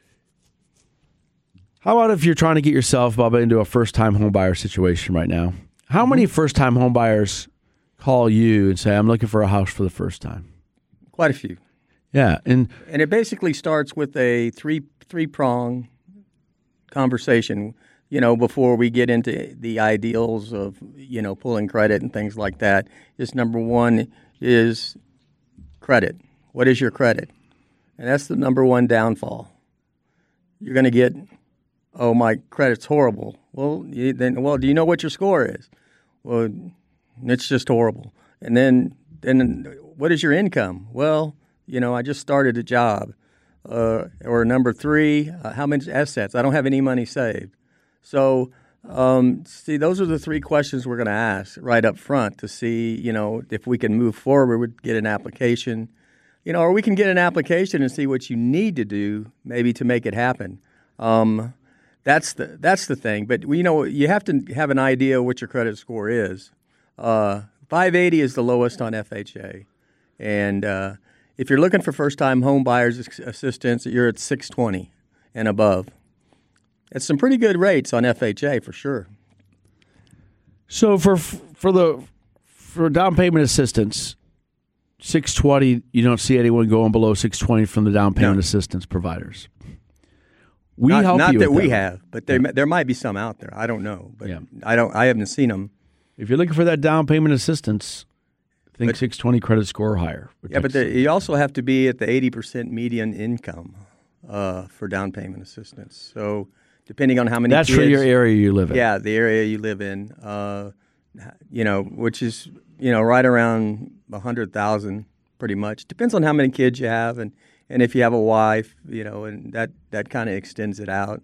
[SPEAKER 5] How about if you're trying to get yourself, Bubba, into a first-time home buyer situation right now? How many first-time home buyers call you and say, I'm looking for a house for the first time?
[SPEAKER 6] Quite a few.
[SPEAKER 5] Yeah. And
[SPEAKER 6] it basically starts with a three-prong conversation, before we get into the ideals of, pulling credit and things like that. Is number one is credit. What is your credit? And that's the number one downfall. You're going to get, oh, my credit's horrible. Well, do you know what your score is? Well, it's just horrible. And then what is your income? Well, I just started a job. Or number three, how many assets? I don't have any money saved. So, those are the three questions we're going to ask right up front to see, if we can move forward, get an application, or we can get an application and see what you need to do maybe to make it happen. That's the thing. But, you have to have an idea what your credit score is. 580 is the lowest on FHA. And if you're looking for first-time home buyers assistance, you're at 620 and above. It's some pretty good rates on FHA for sure.
[SPEAKER 5] So for down payment assistance, 620, you don't see anyone going below 620 from the down payment assistance providers. We help
[SPEAKER 6] not
[SPEAKER 5] you
[SPEAKER 6] that
[SPEAKER 5] with
[SPEAKER 6] we
[SPEAKER 5] that.
[SPEAKER 6] have, but there might be some out there. I don't know, but I haven't seen them.
[SPEAKER 5] If you're looking for that down payment assistance, I think 620 credit score or higher.
[SPEAKER 6] Yeah, but you also have to be at the 80% median income for down payment assistance. So depending on how many
[SPEAKER 5] That's
[SPEAKER 6] kids,
[SPEAKER 5] for your area you live in.
[SPEAKER 6] Yeah, the area you live in, which is, right around 100,000 pretty much. Depends on how many kids you have and if you have a wife, and that kind of extends it out.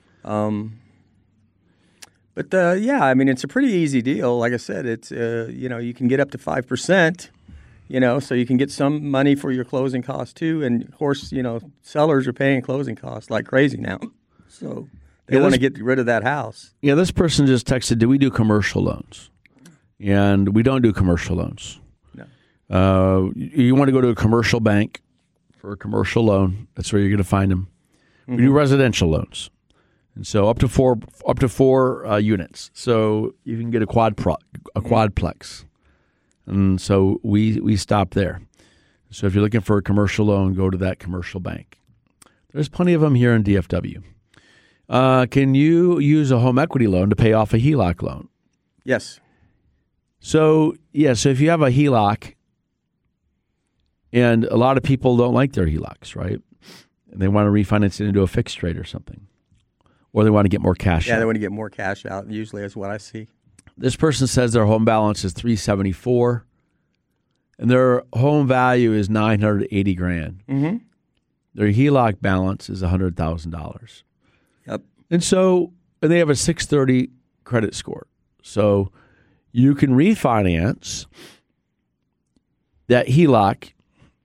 [SPEAKER 6] But it's a pretty easy deal. Like I said, it's you can get up to 5%, so you can get some money for your closing costs too. And of course, sellers are paying closing costs like crazy now, so they want to get rid of that house.
[SPEAKER 5] Yeah, this person just texted, do we do commercial loans? And we don't do commercial loans. No. You want to go to a commercial bank for a commercial loan. That's where you're going to find them. Mm-hmm. We do residential loans. And so up to four units. So you can get a quadplex. And so we stop there. So if you're looking for a commercial loan, go to that commercial bank. There's plenty of them here in DFW. Can you use a home equity loan to pay off a HELOC loan?
[SPEAKER 6] Yes.
[SPEAKER 5] So if you have a HELOC, and a lot of people don't like their HELOCs, right? and they want to refinance it into a fixed rate or something. Or they want to get more cash out.
[SPEAKER 6] Yeah, they want to get more cash out, usually is what I see.
[SPEAKER 5] This person says their home balance is $374,000 and their home value is $980,000.
[SPEAKER 6] Mm-hmm.
[SPEAKER 5] Their HELOC balance is $100,000.
[SPEAKER 6] Yep.
[SPEAKER 5] And they have a 630 credit score. So you can refinance that HELOC.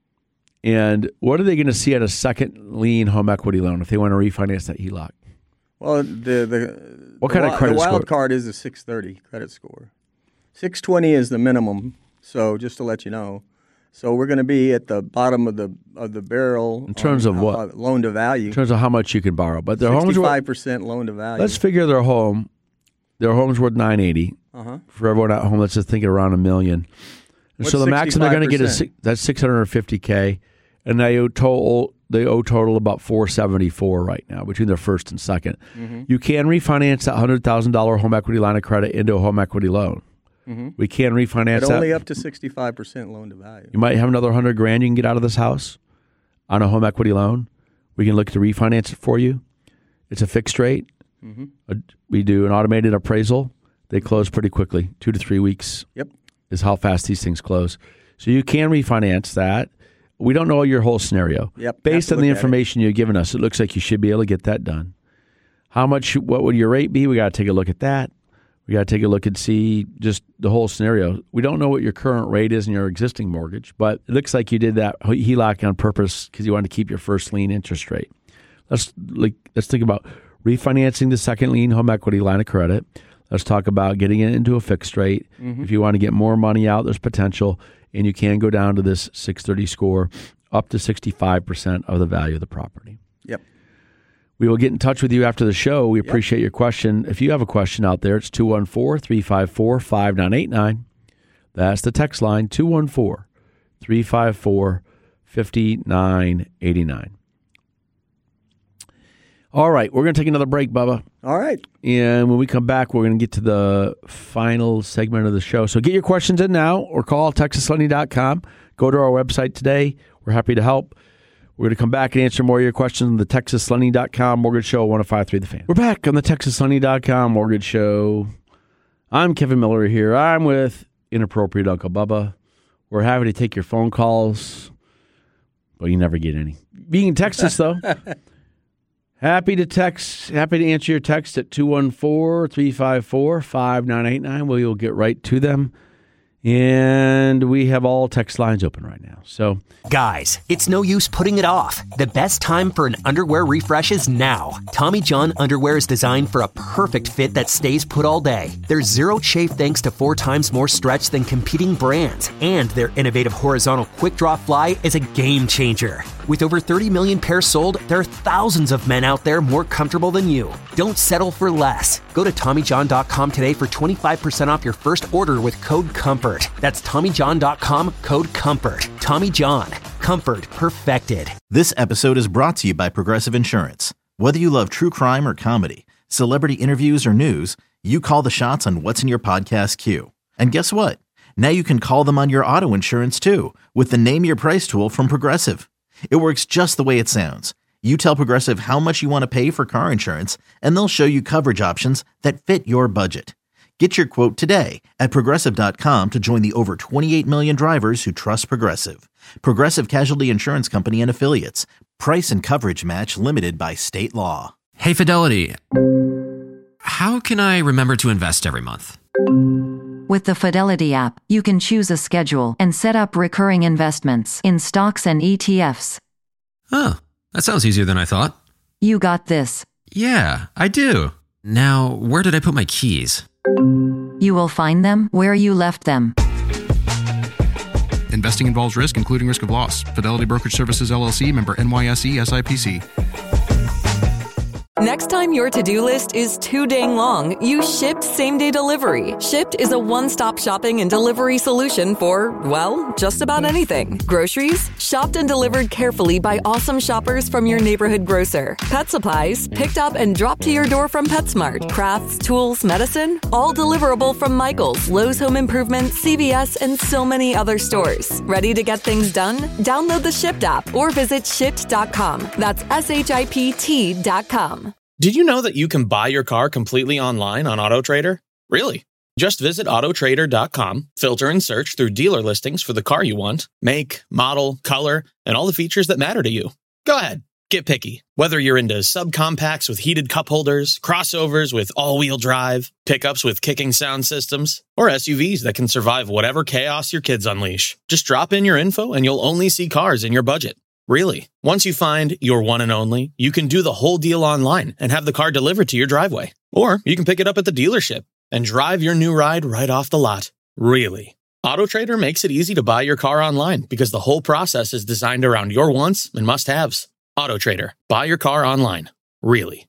[SPEAKER 5] And what are they going to see at a second lien home equity loan if they want to refinance that HELOC?
[SPEAKER 6] Well,
[SPEAKER 5] what kind of credit
[SPEAKER 6] the
[SPEAKER 5] score?
[SPEAKER 6] wild card is a 630 credit score. 620 is the minimum. So just to let you know, so we're going to be at the bottom of the barrel
[SPEAKER 5] in terms of what?
[SPEAKER 6] Loan to value.
[SPEAKER 5] In terms of how much you can borrow, but their
[SPEAKER 6] 65% loan to value.
[SPEAKER 5] Let's figure their home's worth $980,000. For everyone at home, let's just think around $1 million. And so the maximum they're going to get is that's $650,000, and they owe total about $474,000 right now between their first and second. Mm-hmm. You can refinance that $100,000 home equity line of credit into a home equity loan. Mm-hmm. We can refinance
[SPEAKER 6] but
[SPEAKER 5] that.
[SPEAKER 6] Only up to 65% loan to value.
[SPEAKER 5] You might have another $100,000 you can get out of this house on a home equity loan. We can look to refinance it for you. It's a fixed rate. Mm-hmm. We do an automated appraisal. They close pretty quickly, 2 to 3 weeks.
[SPEAKER 6] Yep.
[SPEAKER 5] Is how fast these things close. So you can refinance that. We don't know your whole scenario.
[SPEAKER 6] Yep.
[SPEAKER 5] Based on the information you've given us, it looks like you should be able to get that done. What would your rate be? We got to take a look at that. We got to take a look and see just the whole scenario. We don't know what your current rate is in your existing mortgage, but it looks like you did that HELOC on purpose because you wanted to keep your first lien interest rate. Let's think about refinancing the second lien home equity line of credit. Let's talk about getting it into a fixed rate. Mm-hmm. If you want to get more money out, there's potential, and you can go down to this 630 score up to 65% of the value of the property.
[SPEAKER 6] Yep.
[SPEAKER 5] We will get in touch with you after the show. We appreciate your question. If you have a question out there, it's 214-354-5989. That's the text line, 214-354-5989. All right, we're going to take another break, Bubba.
[SPEAKER 6] All right.
[SPEAKER 5] And when we come back, we're going to get to the final segment of the show. So get your questions in now or call TexasLending.com. Go to our website today. We're happy to help. We're going to come back and answer more of your questions on the TexasLending.com Mortgage Show, 105.3 The Fan. We're back on the TexasLending.com Mortgage Show. I'm Kevin Miller here. I'm with Inappropriate Uncle Bubba. We're happy to take your phone calls. Well, you never get any. You can text us, though. Happy to answer your text at 214-354-5989. We'll get right to them. And we have all text lines open right now. So,
[SPEAKER 1] guys, it's no use putting it off. The best time for an underwear refresh is now. Tommy John underwear is designed for a perfect fit that stays put all day. There's zero chafe thanks to 4 times more stretch than competing brands. And their innovative horizontal quick draw fly is a game changer. With over 30 million pairs sold, there are thousands of men out there more comfortable than you. Don't settle for less. Go to TommyJohn.com today for 25% off your first order with code COMFORT. That's TommyJohn.com, code COMFORT. Tommy John. Comfort perfected.
[SPEAKER 2] This episode is brought to you by Progressive Insurance. Whether you love true crime or comedy, celebrity interviews or news, you call the shots on what's in your podcast queue. And guess what? Now you can call them on your auto insurance too with the Name Your Price tool from Progressive. It works just the way it sounds. You tell Progressive how much you want to pay for car insurance, and they'll show you coverage options that fit your budget. Get your quote today at Progressive.com to join the over 28 million drivers who trust Progressive. Progressive Casualty Insurance Company and Affiliates. Price and coverage match limited by state law.
[SPEAKER 8] Hey, Fidelity. How can I remember to invest every month?
[SPEAKER 9] With the Fidelity app, you can choose a schedule and set up recurring investments in stocks and ETFs.
[SPEAKER 8] Oh, that sounds easier than I thought.
[SPEAKER 9] You got this.
[SPEAKER 8] Yeah, I do. Now, where did I put my keys?
[SPEAKER 9] You will find them where you left them.
[SPEAKER 10] Investing involves risk, including risk of loss. Fidelity Brokerage Services, LLC, member NYSE, SIPC.
[SPEAKER 7] Next time your to-do list is too dang long, use Shipt same-day delivery. Shipt is a one-stop shopping and delivery solution for, well, just about anything. Groceries, shopped and delivered carefully by awesome shoppers from your neighborhood grocer. Pet supplies, picked up and dropped to your door from PetSmart. Crafts, tools, medicine, all deliverable from Michael's, Lowe's Home Improvement, CVS, and so many other stores. Ready to get things done? Download the Shipt app or visit Shipt.com. That's SHIPT.com.
[SPEAKER 10] Did you know that you can buy your car completely online on AutoTrader? Really? Just visit autotrader.com, filter and search through dealer listings for the car you want, make, model, color, and all the features that matter to you. Go ahead, get picky. Whether you're into subcompacts with heated cup holders, crossovers with all-wheel drive, pickups with kicking sound systems, or SUVs that can survive whatever chaos your kids unleash. Just drop in your info and you'll only see cars in your budget. Really. Once you find your one and only, you can do the whole deal online and have the car delivered to your driveway. Or you can pick it up at the dealership and drive your new ride right off the lot. Really. AutoTrader makes it easy to buy your car online because the whole process is designed around your wants and must-haves. AutoTrader. Buy your car online. Really.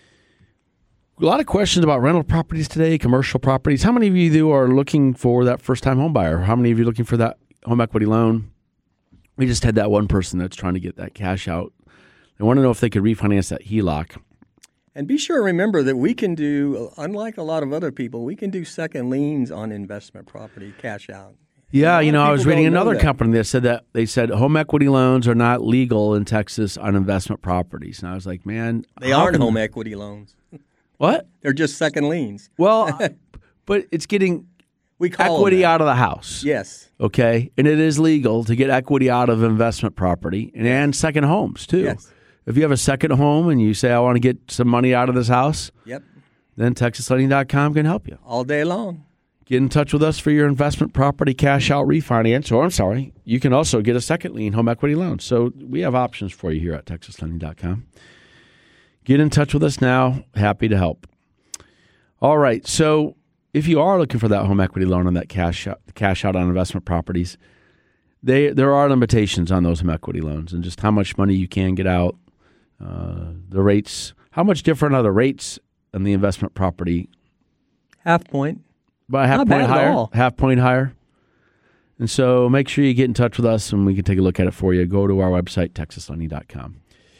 [SPEAKER 5] A lot of questions about rental properties today, commercial properties. How many of you are looking for that first-time home buyer? How many of you are looking for that home equity loan? We just had that one person that's trying to get that cash out. They want to know if they could refinance that HELOC.
[SPEAKER 6] And be sure to remember that we can do, unlike a lot of other people, we can do second liens on investment property cash out.
[SPEAKER 5] Yeah, I was reading another
[SPEAKER 6] that.
[SPEAKER 5] company that said home equity loans are not legal in Texas on investment properties. And I was like, man,
[SPEAKER 6] they aren't home equity loans.
[SPEAKER 5] What?
[SPEAKER 6] They're just second liens.
[SPEAKER 5] Well, but it's getting
[SPEAKER 6] we call
[SPEAKER 5] equity out of the house.
[SPEAKER 6] Yes.
[SPEAKER 5] Okay, and it is legal to get equity out of investment property and second homes too.
[SPEAKER 6] Yes.
[SPEAKER 5] If you have a second home and you say, I want to get some money out of this house,
[SPEAKER 6] yep,
[SPEAKER 5] then TexasLending.com can help you.
[SPEAKER 6] All day long.
[SPEAKER 5] Get in touch with us for your investment property cash out refinance, or you can also get a second lien home equity loan. So we have options for you here at TexasLending.com. Get in touch with us now. Happy to help. All right, so if you are looking for that home equity loan on that cash out on investment properties, there are limitations on those home equity loans and just how much money you can get out. The rates, how much different are the rates on the investment property?
[SPEAKER 6] Half point.
[SPEAKER 5] About half
[SPEAKER 6] Not
[SPEAKER 5] point
[SPEAKER 6] bad at
[SPEAKER 5] higher.
[SPEAKER 6] all.
[SPEAKER 5] Half point higher. And so make sure you get in touch with us and we can take a look at it for you. Go to our website, TexasLending.com.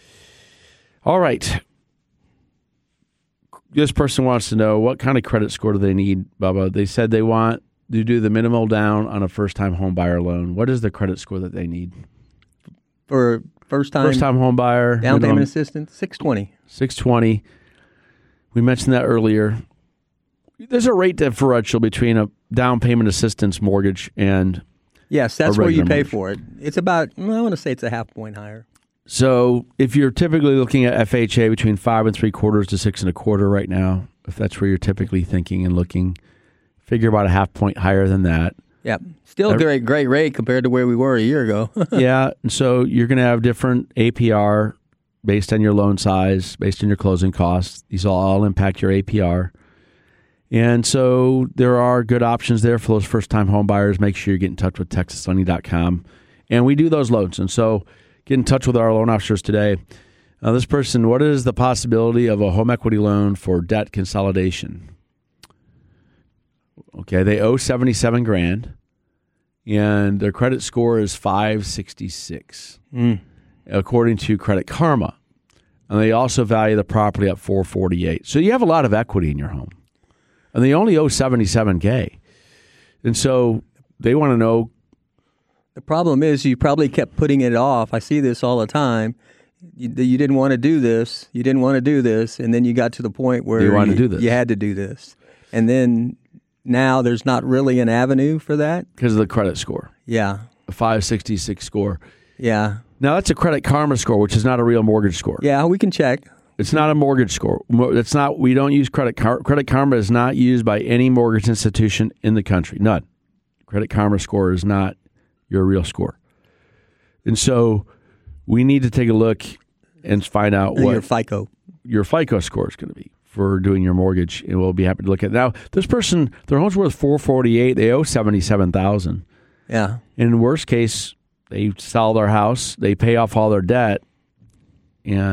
[SPEAKER 5] All right. This person wants to know, what kind of credit score do they need, Bubba? They said they want to do the minimal down on a first-time home buyer loan. What is the credit score that they need?
[SPEAKER 6] For first-time
[SPEAKER 5] home buyer.
[SPEAKER 6] Down payment assistance, 620.
[SPEAKER 5] 620. We mentioned that earlier. There's a rate differential between a down payment assistance mortgage and
[SPEAKER 6] yes, that's where you pay
[SPEAKER 5] mortgage.
[SPEAKER 6] for it. It's about, I want to say it's a half point higher.
[SPEAKER 5] So if you're typically looking at FHA between 5 3/4 to 6 1/4 right now, if that's where you're typically thinking and looking, figure about a half point higher than that.
[SPEAKER 6] Yep. Still a great rate compared to where we were a year ago.
[SPEAKER 5] Yeah. And so you're going to have different APR based on your loan size, based on your closing costs. These will all impact your APR. And so there are good options there for those first-time home buyers. Make sure you get in touch with TexasLending.com. And we do those loans. And so get in touch with our loan officers today. This person, what is the possibility of a home equity loan for debt consolidation? Okay, they owe $77,000, and their credit score is 566, according to Credit Karma. And they also value the property at $448. So you have a lot of equity in your home. And they only owe $77,000. And so they want to know.
[SPEAKER 6] The problem is you probably kept putting it off. I see this all the time. You didn't want to do this. You didn't want to do this. And then you got to the point where
[SPEAKER 5] you wanted to do this.
[SPEAKER 6] You had to do this. And then now there's not really an avenue for that.
[SPEAKER 5] Because of the credit score.
[SPEAKER 6] Yeah.
[SPEAKER 5] A 566 score.
[SPEAKER 6] Yeah.
[SPEAKER 5] Now, that's a Credit Karma score, which is not a real mortgage score.
[SPEAKER 6] Yeah, we can check.
[SPEAKER 5] It's not a mortgage score. It's not. We don't use Credit Karma. Credit Karma is not used by any mortgage institution in the country. None. Credit Karma score is not your real score. And so we need to take a look and find out what your FICO score is going to be for doing your mortgage, and we'll be happy to look at it. Now, this person, their home's worth $448. They owe $77,000.
[SPEAKER 6] Yeah.
[SPEAKER 5] In worst case, they sell their house, they pay off all their debt, and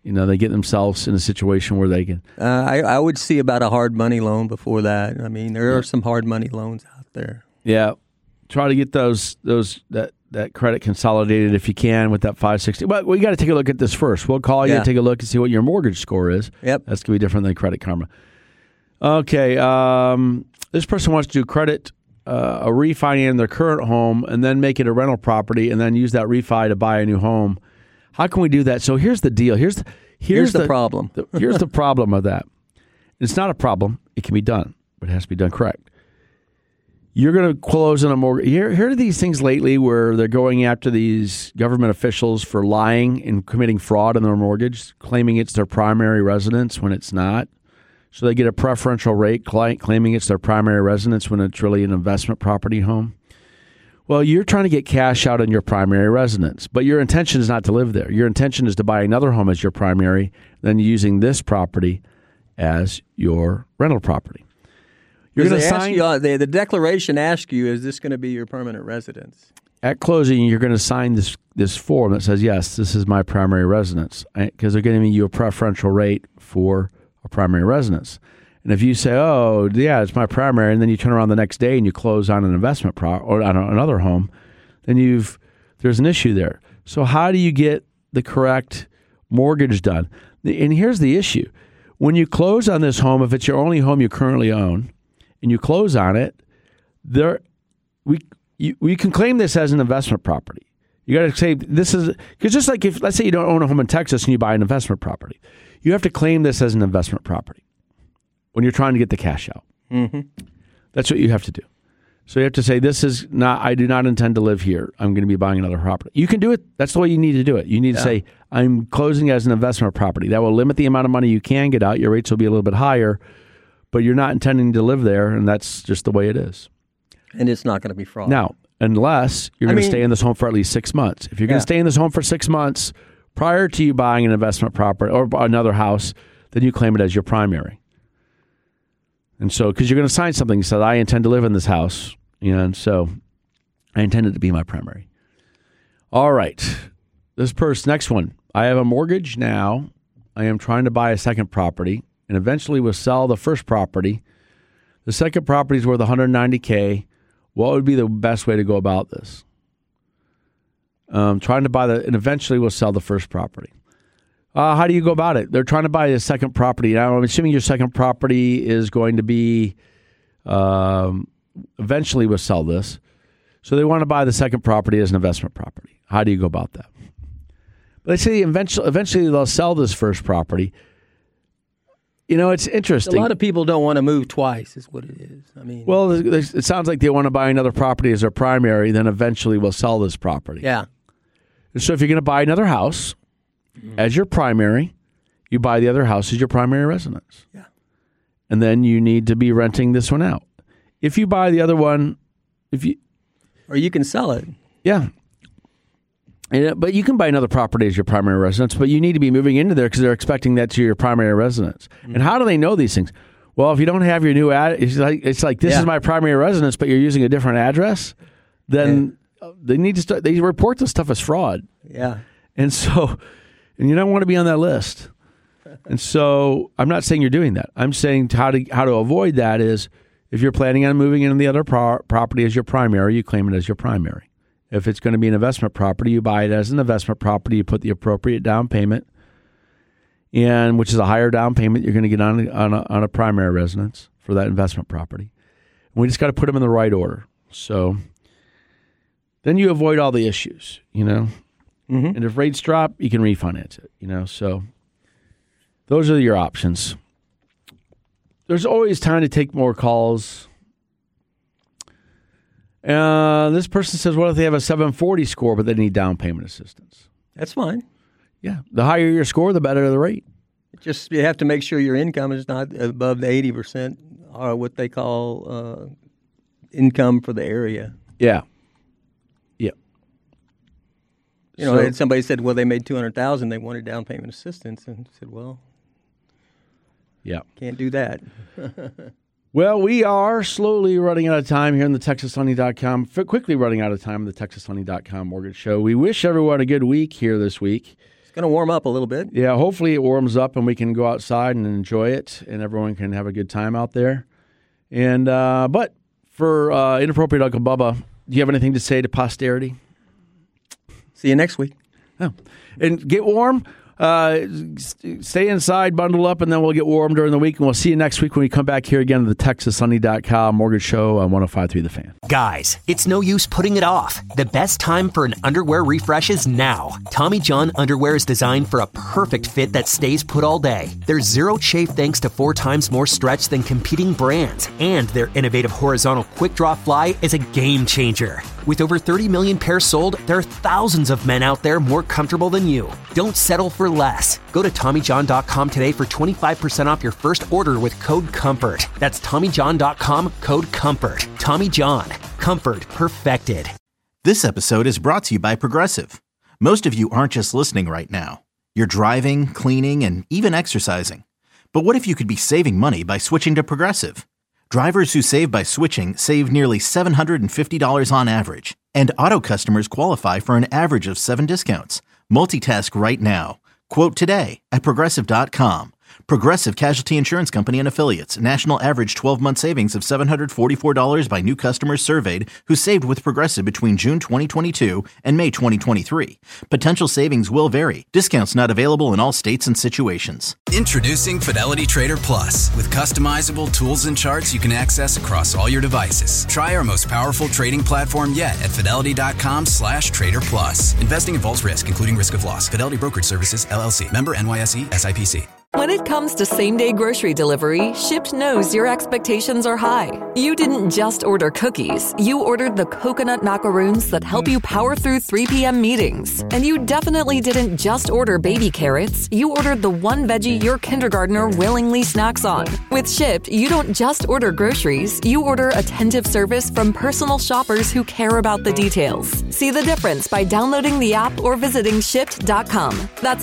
[SPEAKER 5] They get themselves in a situation where they can.
[SPEAKER 6] I would see about a hard money loan before that. I mean, there are some hard money loans out there.
[SPEAKER 5] Yeah, try to get that credit consolidated if you can with that 560. But we got to take a look at this first. We'll call you and take a look and see what your mortgage score is.
[SPEAKER 6] Yep,
[SPEAKER 5] that's gonna be different than Credit Karma. Okay, this person wants to do credit a refi in their current home and then make it a rental property and then use that refi to buy a new home. How can we do that? So here's the deal. Here's
[SPEAKER 6] the problem.
[SPEAKER 5] Here's the problem of that. It's not a problem. It can be done, but it has to be done correct. You're going to close on a mortgage. You hear these things lately where they're going after these government officials for lying and committing fraud on their mortgage, claiming it's their primary residence when it's not. So they get a preferential rate, claiming it's their primary residence when it's really an investment property home. Well, you're trying to get cash out on your primary residence, but your intention is not to live there. Your intention is to buy another home as your primary, then using this property as your rental property. You're going to sign.
[SPEAKER 6] The declaration asks you, is this going to be your permanent residence?
[SPEAKER 5] At closing, you're going to sign this form that says, yes, this is my primary residence, because they're giving you a preferential rate for a primary residence. And if you say, oh, yeah, it's my primary, and then you turn around the next day and you close on an investment or on another home, then there's an issue there. So how do you get the correct mortgage done? And here's the issue. When you close on this home, if it's your only home you currently own, and you close on it, we can claim this as an investment property. You got to say this is, because just like if, let's say you don't own a home in Texas and you buy an investment property, you have to claim this as an investment property when you're trying to get the cash out.
[SPEAKER 6] Mm-hmm.
[SPEAKER 5] That's what you have to do. So you have to say, I do not intend to live here. I'm going to be buying another property. You can do it. That's the way you need to do it. You need to say, I'm closing as an investment property. That will limit the amount of money you can get out. Your rates will be a little bit higher, but you're not intending to live there, and that's just the way it is.
[SPEAKER 6] And it's not going to be fraud.
[SPEAKER 5] Now, unless you're going to stay in this home for at least 6 months. If you're going to stay in this home for 6 months prior to you buying an investment property or another house, then you claim it as your primary. And so, because you're going to sign something that says, I intend to live in this house, and so I intend it to be my primary. All right. Next one. I have a mortgage now. I am trying to buy a second property and eventually will sell the first property. The second property is worth $190K. What would be the best way to go about this? Trying to buy and eventually will sell the first property. How do you go about it? They're trying to buy a second property. Now, I'm assuming your second property is going to be, eventually will sell this. So they want to buy the second property as an investment property. How do you go about that? But they say eventually they'll sell this first property. It's interesting.
[SPEAKER 6] A lot of people don't want to move twice, is what it is. I mean,
[SPEAKER 5] well, it sounds like they want to buy another property as their primary, then eventually will sell this property.
[SPEAKER 6] Yeah.
[SPEAKER 5] So if you're going to buy another house as your primary, you buy the other house as your primary residence.
[SPEAKER 6] Yeah.
[SPEAKER 5] And then you need to be renting this one out. If you buy the other one,
[SPEAKER 6] or you can sell it.
[SPEAKER 5] Yeah. But you can buy another property as your primary residence, but you need to be moving into there because they're expecting that to your primary residence. Mm-hmm. And how do they know these things? Well, if you don't have your new it's like this is my primary residence, but you're using a different address, then they need to start. They report this stuff as fraud.
[SPEAKER 6] Yeah.
[SPEAKER 5] And so, and you don't want to be on that list. And so, I'm not saying you're doing that. I'm saying how to avoid that is if you're planning on moving into the other property as your primary, you claim it as your primary. If it's going to be an investment property, you buy it as an investment property. You put the appropriate down payment, and which is a higher down payment you're going to get on a primary residence for that investment property. And we just got to put them in the right order. So then you avoid all the issues, Mm-hmm. And if rates drop, you can refinance it, So those are your options. There's always time to take more calls. This person says, what if they have a 740 score, but they need down payment assistance?
[SPEAKER 6] That's fine.
[SPEAKER 5] Yeah. The higher your score, the better the rate.
[SPEAKER 6] Just you have to make sure your income is not above the 80%, or what they call income for the area.
[SPEAKER 5] Yeah. Yeah.
[SPEAKER 6] Somebody said, well, they made $200,000, they wanted down payment assistance, and I said, well,
[SPEAKER 5] yeah,
[SPEAKER 6] can't do that.
[SPEAKER 5] Well, we are slowly running out of time here in the quickly running out of time in the TexasLending.com Mortgage Show. We wish everyone a good week here this week.
[SPEAKER 6] going to warm up a little bit.
[SPEAKER 5] Yeah, hopefully it warms up and we can go outside and enjoy it, and everyone can have a good time out there. And but for Inappropriate Uncle Bubba, do you have anything to say to posterity?
[SPEAKER 6] See you next week.
[SPEAKER 5] Oh. And get warm. Stay inside, bundle up, and then we'll get warm during the week. And we'll see you next week when we come back here again to the TexasSunday.com Mortgage Show on 105.3 The Fan.
[SPEAKER 1] Guys, it's no use putting it off. The best time for an underwear refresh is now. Tommy John underwear is designed for a perfect fit that stays put all day. There's zero chafe thanks to 4 times more stretch than competing brands. And their innovative horizontal quick draw fly is a game changer. With over 30 million pairs sold, there are thousands of men out there more comfortable than you. Don't settle for less. Go to TommyJohn.com today for 25% off your first order with code COMFORT. That's TommyJohn.com, code COMFORT. Tommy John. Comfort perfected.
[SPEAKER 2] This episode is brought to you by Progressive. Most of you aren't just listening right now. You're driving, cleaning, and even exercising. But what if you could be saving money by switching to Progressive? Drivers who save by switching save nearly $750 on average. And auto customers qualify for an average of 7 discounts. Multitask right now. Quote today at Progressive.com. Progressive Casualty Insurance Company and Affiliates. National average 12-month savings of $744 by new customers surveyed who saved with Progressive between June 2022 and May 2023. Potential savings will vary. Discounts not available in all states and situations.
[SPEAKER 3] Introducing Fidelity Trader Plus. With customizable tools and charts you can access across all your devices. Try our most powerful trading platform yet at Fidelity.com/Trader Plus. Investing involves risk, including risk of loss. Fidelity Brokerage Services, LLC. Member NYSE, SIPC.
[SPEAKER 7] When it comes to same-day grocery delivery, Shipt knows your expectations are high. You didn't just order cookies. You ordered the coconut macaroons that help you power through 3 p.m. meetings. And you definitely didn't just order baby carrots. You ordered the one veggie your kindergartner willingly snacks on. With Shipt, you don't just order groceries. You order attentive service from personal shoppers who care about the details. See the difference by downloading the app or visiting Shipt.com. That's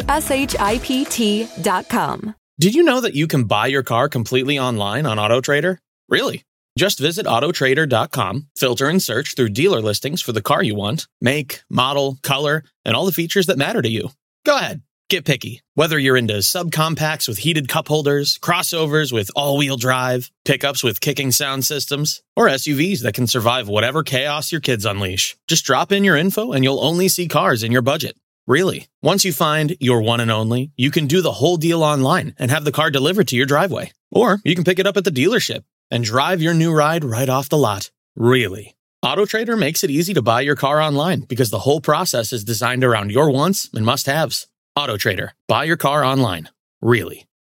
[SPEAKER 7] SHIPT.com.
[SPEAKER 10] Did you know that you can buy your car completely online on AutoTrader? Really? Just visit AutoTrader.com, filter and search through dealer listings for the car you want, make, model, color, and all the features that matter to you. Go ahead, get picky. Whether you're into subcompacts with heated cup holders, crossovers with all-wheel drive, pickups with kicking sound systems, or SUVs that can survive whatever chaos your kids unleash. Just drop in your info and you'll only see cars in your budget. Really. Once you find your one and only, you can do the whole deal online and have the car delivered to your driveway. Or you can pick it up at the dealership and drive your new ride right off the lot. Really. AutoTrader makes it easy to buy your car online because the whole process is designed around your wants and must-haves. AutoTrader. Buy your car online. Really.